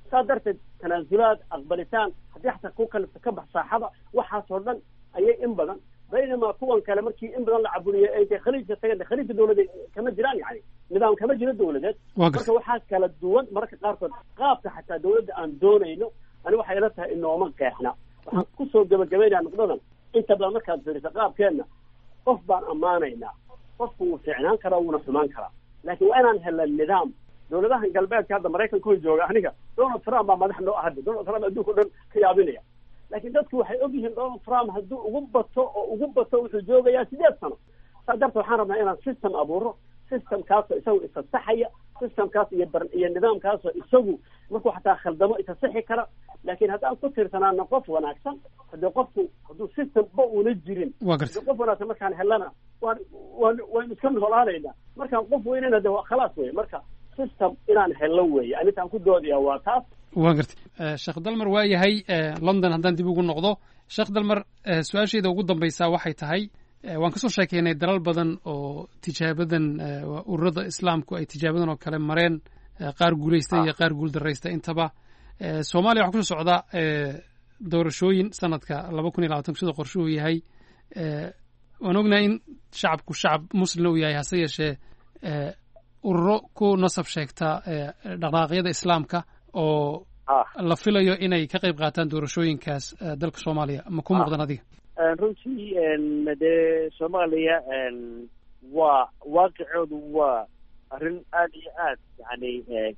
[SPEAKER 12] saa darteed tanaasulaad aqbalitaan haddii xataa ku kalifta ka bax saaxada waxaasoo dhan ayay in badan baynamaa kuwan kale markii in badan la caburiyo ay tahay khaliijka tageen khaliijka dawladeed kama jiraan yani nidaam kama jiro dawladeed marka waxaa kala duwan mararka qaarkood qaabka xataa dawladda aan doonayno ani waxay ila tahay inooma qeexna waxaan kusoo gabagabaynayaa nuqdadan inta badan markaad fiiriso qaabkeenna qof baan ammaanaynaa qofku wuu fiicnaan karaa wuuna xumaan karaa laakiin waa inaan helna nidaam dawladahan galbeedka hadda maraykanka ku jooga aniga Donald Trump baa madax noo ahada Donald Trump adduunka dhan ka yaabinaya laakiin dadku waxay ogyihiin Donald Trump hadduu ugu bato wuxuu joogayaa 8 sano sadarta waxaan rabnaa inaan system abuuro systemkaas isagu isasaxaya systemkaas iyo nidaamkaas isagu markuu xataa khaldamo isasaxi kara laakiin haddaan ku tirsanaano qof wanaagsan hadduu system ba una jirin qof wanaagsan markaan helana waan iska noolaanaynaa markaan qof weynana de khalaas wey marka system inaan hello weeye anitaan ku doodaya waa taas
[SPEAKER 11] waa gartay sheekh dalmar waa yahay london haddaan dib ugu noqdo sheekh dalmar su-aashayda ugu dambaysaa waxay tahay waan kasoo sheekeynay dalal badan oo tijaabadan ururada islaamku ay tijaabadan oo kale mareen qaar guulaystay iyo qaar guuldarraystay intaba soomaaliya waxaa kusoo socda doorashooyin sanadka 2020 sida qorshuhu yahay waan ognahay in shacabku shacab muslimna uu yahay hase yeeshee ururo ku nasab sheegta dhaqdhaqaaqyada islaamka oo la filayo inay ka qayb qaataan doorashooyinkaas dalka soomaaliya ma ku muuqdan adiga
[SPEAKER 14] runtii dee soomaaliya waa waaqicoodu waa arrin aad iyo aad yani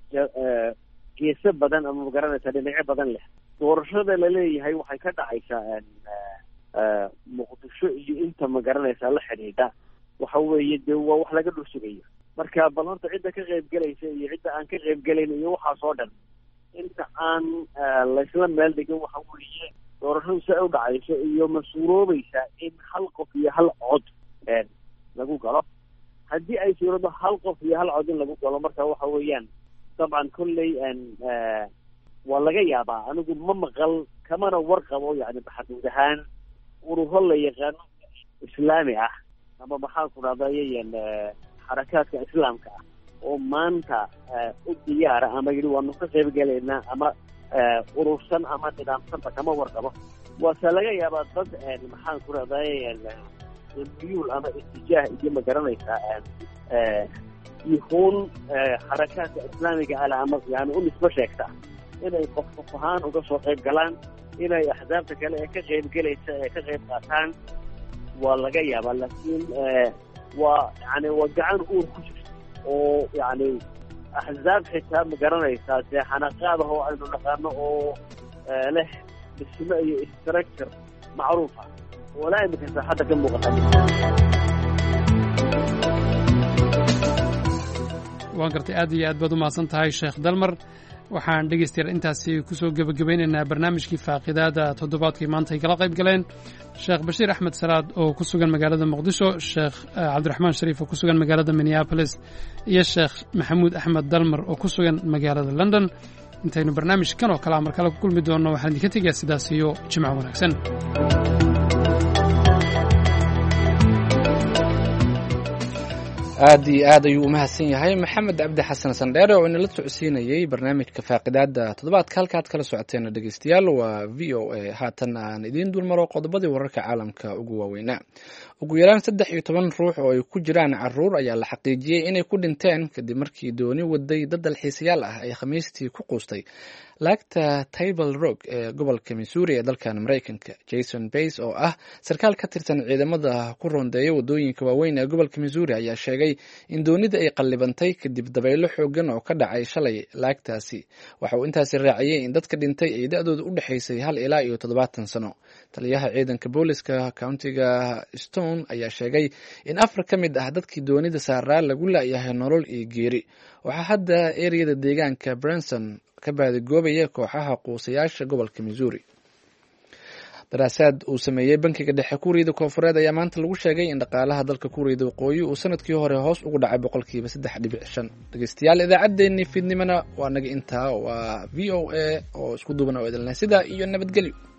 [SPEAKER 14] geeso badan ama magaranaysa dhinacyo badan leh doorashada laleeyahay waxay ka dhacaysaa muqdisho iyo inta magaranaysa la xidhiidha waxa weeye dee waa wax laga dhul sugayo marka bal horta cidda ka qaybgelaysa iyo cidda aan ka qaybgelayn iyo waxaas oo dhan inta aan laysla meel dhigin waxa weeye doorashadu si ay u dhacayso iyo ma suuroobaysaa in hal qof iyo hal cod lagu galo haddii ay suurado hal qof iyo hal cod in lagu galo marka waxa weeyaan dabcan kolley waa laga yaabaa anigu ma maqal kamana warqabo yani maxaduud ahaan ururo la yaqaano islaami ah ama maxaan ku dhahdayayan xarakaadka islaamka ah oo maanta u diyaara ama yidhi waanu ka qaybgelaynaa ama urursan ama nidaamsanba kama warqabo waase laga yaabaa dad maxaan ku dhahdayayan miyuul ama itijaah iyo ma garanaysaa yuhuun xarakaadka islaamiga ala ama yani u nisbo sheegta inay qof ahaan uga soo qayb galaan inay axzaabta kale ee ka qaybgelaysa ee ka qayb qaataan waa laga yaabaa laakiin waa yani waa gacan uur ku jirta oo yani axzaab xitaa ma garanaysaa dee xanaqaadaha oo aynu naqaano oo leh dhismo iyo structure macruufa walaa imika saaxadda ka muuqata
[SPEAKER 11] waan gartay aad iyo aad baad u mahadsan tahay sheekh dalmar waxaan dhegaystayaal intaasi kusoo gebagabeynaynaa barnaamijkii faaqidaada toddobaadkii maanta ay kala qayb galeen sheekh bashiir axmed salaad oo ku sugan magaalada muqdisho sheekh cabdiraxmaan shariif oo ku sugan magaalada minneapolis iyo sheekh maxamuud axmed dalmar oo ku sugan magaalada london intaynu barnaamijkan oo kalea mar kale ku kulmi doonno waxaan idinka tegayaa sidaas iyo jimco wanaagsan
[SPEAKER 2] aad iyo aad ayuu umahadsan yahay maxamed cabdi xasan sandheere oo inala socodsiinayey barnaamijka faaqidaada toddobaadka halkaad kala socoteena dhegeystayaal waa v o a haatan aan idiin dulmaro qodobadii wararka caalamka ugu waaweynaa ugu yaraan 13 ruux oo ay ku jiraan caruur ayaa la xaqiijiyey inay ku dhinteen kadib markii dooni waday dad dalxiisayaal ah ay khamiistii ku quustay laagta table rock ee gobolka missouri ee dalkan maraykanka jason bays oo ah sarkaal ka tirsan ciidamada ku rondeeya wadooyinka waaweyn ee gobolka missouri ayaa sheegay in doonida ay qallibantay kadib dabaylo xoogan oo ka dhacay shalay laagtaasi waxa uu intaasi raaciyey in dadka dhintay ay da-dooda u dhexaysay 1 ilaa 7 sano taliyaha ciidanka booliska countiga stone ayaa sheegay in 4 ka mid ah dadkii doonida saaraa lagu laayahay nolol iyo geeri waxaa hadda ereyada deegaanka branson ka baadigoobaya kooxaha quusayaasha gobolka missouri daraasaad uu sameeyey bankiga dhexe kuuriyada koonfureed ayaa maanta lagu sheegay in dhaqaalaha dalka kuuriyada waqooyi uu sanadkii hore hoos ugu dhacay 3.5%. dhegeystayaal idaacaddeenii fiidnimana waa naga intaa waa v o a oo isku duuban oo idinleh sidaa iyo nabadgelyo.